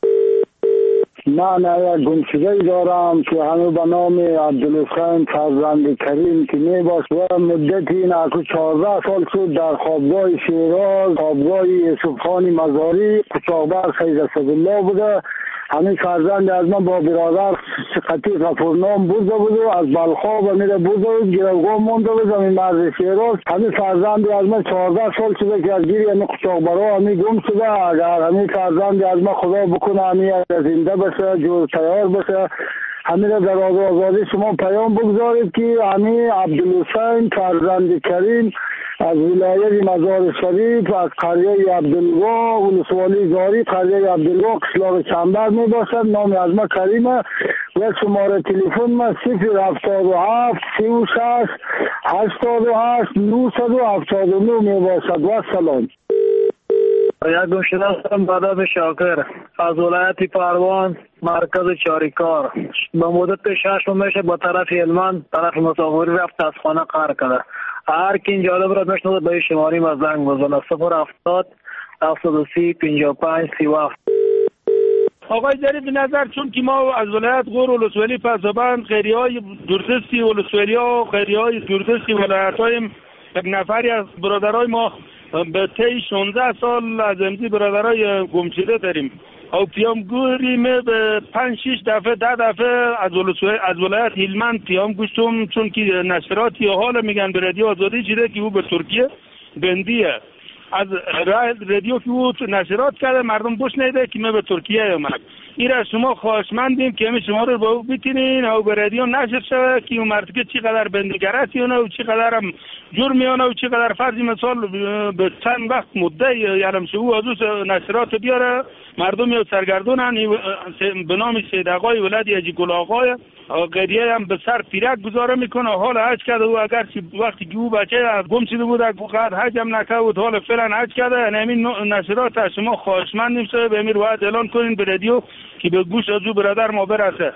من یک گم شده ای دارم که همه به نام عبدالحسین فرزند کریم که می باش و مدت این 14 سال شد در خوابگاه شیراز، خوابگاه یوسف خان مزاری، قچاقبر سید اسدالله بوده. همین فرزند از من با برادر خطی غفورنام برده بود و از بلخاب میره برده بود، گروگاه مونده بود همین مرز شیراز. همین فرزند از من 14 سال شده که از گیری همین قچاقبرها همین گم شده. اگر همین فرزند از من خدا بکنه همین زنده بشه، جور تیار بشه، همین را در آزادی شما پیام بگذارید که همین عبدالحسین فرزند کریم از ولایت مزار شریف از قریه عبدالوا ولسوالی زاری قریه عبدالوا قشلاق چنبر می باشد. نام از ما کریمه و شماره تلفن ما 077 36 88 979 می باشد. و سلام. یک گمشده هستم بادام شاکر از ولایت پروان مرکز چاریکار. به مدت 6 ماه میشه با طرف هلمند طرف مسافری رفت از خانه قهر کرده. هر کی اینجا رو برات میشنوه به شماره ما زنگ بزنه 070 730 55 37. آقای ظریف نظر، چون که ما از ولایت غور ولسوالی پسابند خیریهای دوردستی ولسوالی‌ها و خیریهای دوردستی ولایت‌های یک نفری از برادرای ما به طی 16 سال از امضی برادرای گمشده داریم. او پیام گوریم به 5-6 دفعه 10 دفعه از ولایت هلمند پیام گوشتم، چون که نشراتی حال میگن به رادیو آزادی شده که او به ترکیه بندیه. از رادیو که او نشرات کرده مردم بشنیده که ما به ترکیه اومد. این را شما خواهشمندیم که همین شما رو به او بتینین او به رادیو نشر شده که اون مرد که چقدر بندگرتی و چقدر هم جرمیانه و چقدر فرضی مثال به چند وقت مده یعنی شو از نشرات بیاره مردم یا سرگردونن به نام سید آقای ولادی اجی گل آقای قریه هم به سر پیرک گذاره میکنه. حال حج کرده و اگر وقتی که او بچه گم شده بود قد حج هم نکرد حال فعلا حج کرده. همین نشرات از شما خواهشمندیم شده به امیر واحد اعلان کنین به رادیو که به گوش از او برادر ما برسه.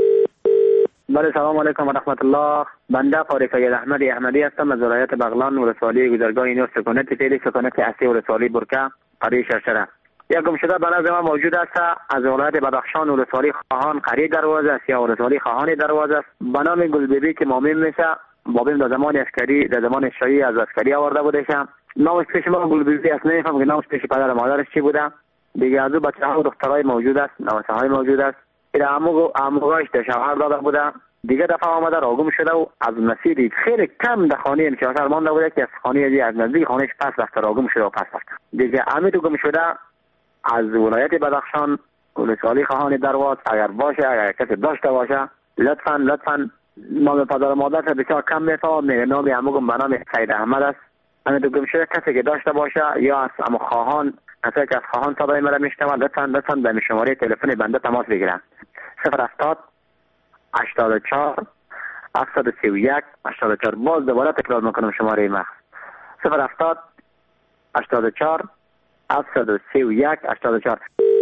بله سلام علیکم و رحمت الله. بنده فاریق سید احمدی احمدی هستم از ولایت بغلان ولسوالی گذرگاه نور سکونت فعلی سکونت اصلی ولسوالی برکه قریه شرشره. یک گمشده به نظر ما موجود است از ولایت بدخشان ولسوالی خواهان قریه دروازه است یا ولسوالی خواهان دروازه است به نام گلبیبی که مامین میشه. بابیم در زمان عسکری در زمان شاهی از عسکری آورده بوده شه. نامش پیش ما گلبیبی است، نمیفهم که نامش پیش پدر مادرش چی بوده. دیگه از او بچه‌ها و دخترای موجود است، نوسه‌های موجود است. این عموگاش در شوهر داده بوده. دیگه دفعه آمده را گم شده و از مسیری خیلی کم در خانه انشاءالله مانده بوده که از خانه از نزدیک خانهش پس رفته را گم شده و پس رفته. دیگه امید گم شده از ولایت بدخشان ولسوالی خواهان درواز اگر باشه اگر کسی داشته باشه لطفاً نام پدر مادر بسیار کم میفهمم. میگه نام عموگم به نام سید احمد است. امید گم شده کسی که داشته باشه یا از عمو خواهان کسی که از خواهان صدای مرا میشنوه لطفاً به شماره تلفن بنده تماس بگیرن 070 84 731 84. باز دوباره تکرار میکنم شماره ما 070 84 731 84.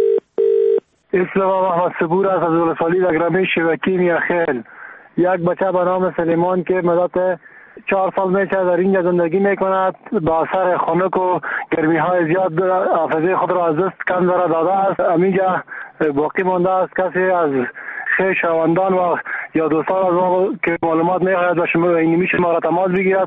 اسلام محمد صبور است از ولسوالی در گرامه شبکی میاخیل. یک بچه به نام سلیمان که مدت 4 سال میشه در اینجا زندگی میکند. با اثر خنک و گرمی های زیاد حافظه خود را از دست کم داده است. همینجا باقی مانده است. کسی از خویشاوندان و یا دوستان از ما که معلومات میخواهد و شما اینمی شما را تماس بگیرد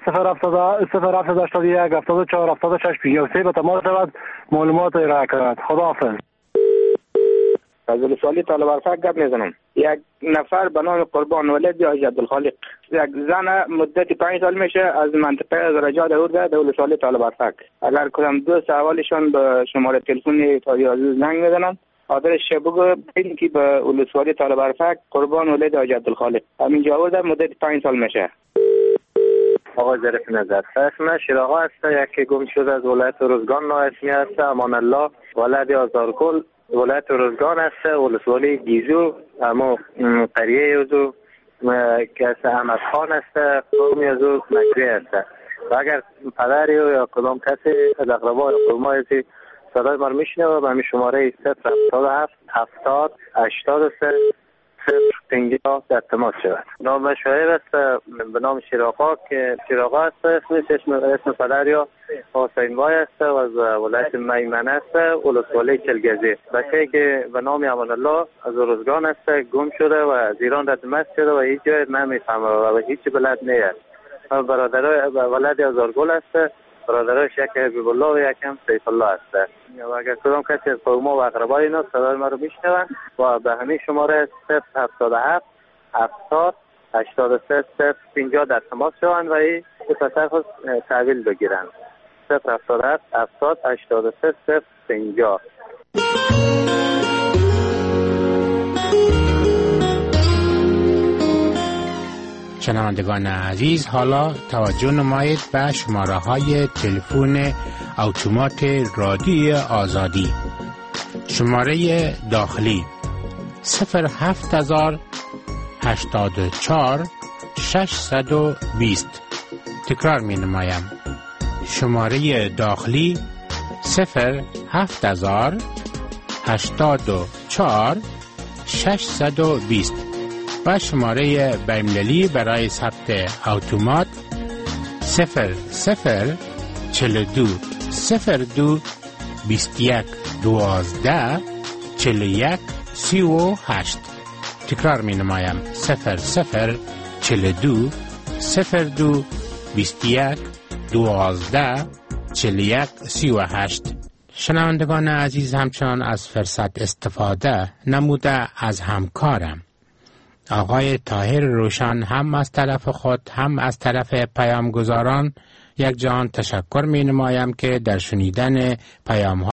0781 74 76 53 به تماس شود معلومات ارائه کند. خداحافظ. از ولسوالی طالب‌ارفق گپ میزنم. یک نفر به نام قربان ولد یا عبدالخالق یک زن مدت 5 سال میشه از منطقه زرجاد آورده در ولسوالی طالب‌ارفق. اگر کدام دوست اولشان به شماره تلفن تاریازی زنگ میزنم آدرس بگو ببین که به ولسوالی طالب‌ارفق قربان ولد یا عبدالخالق همینجا آورده مدت 5 سال میشه. آقای ظریف نظر اسم شیراغا است یکی گم شده از ولایت روزگان ناسمی است. امان الله ولد آزارگل ولایت روزگان است ولسوالی گیزو اما قریه یوزو که احمد خان است قومی یوزو مکری است. و اگر پدری یا کدام کسی از اقربای قومایتی صدای من میشنه و به همین شماره 077 70 83 050 در تماس شود. نام شاعر است به نام شیراغا که شیراغا است. اسم پدر یا حسین بای است و از ولایت میمنه است ولسوالی چلگزی. بچه‌ای که به نام امان الله از روزگان است گم شده و از ایران در دمشق شده و هیچ جای نمیفهمه و هیچ بلد نیست. برادرای ولد آزارگل است. برادرش یک حبیب الله و یکم سیف الله است. و اگر کدام کسی از قوما و اقربای اینا صدای ما رو میشنوند و به همین شماره 077 70 83 050 در تماس شوند و این پسر خود تحویل بگیرند 077 70 83 050. شنوندگان عزیز، حالا توجه نمایید به شماره های تلفن اتومات رادیوی آزادی. شماره داخلی 07084 620. تکرار می نمایم. شماره داخلی 07084 620 و شماره بین‌المللی برای ثبت اتومات 0042 02 21 12 41 38. تکرار می نمایم. 0042 02 21 12 41 38. شنوندگان عزیز، همچنان از فرصت استفاده نموده از همکارم آقای طاهر روشن هم از طرف خود هم از طرف پیامگزاران یک جهان تشکر می نمایم که در شنیدن پیام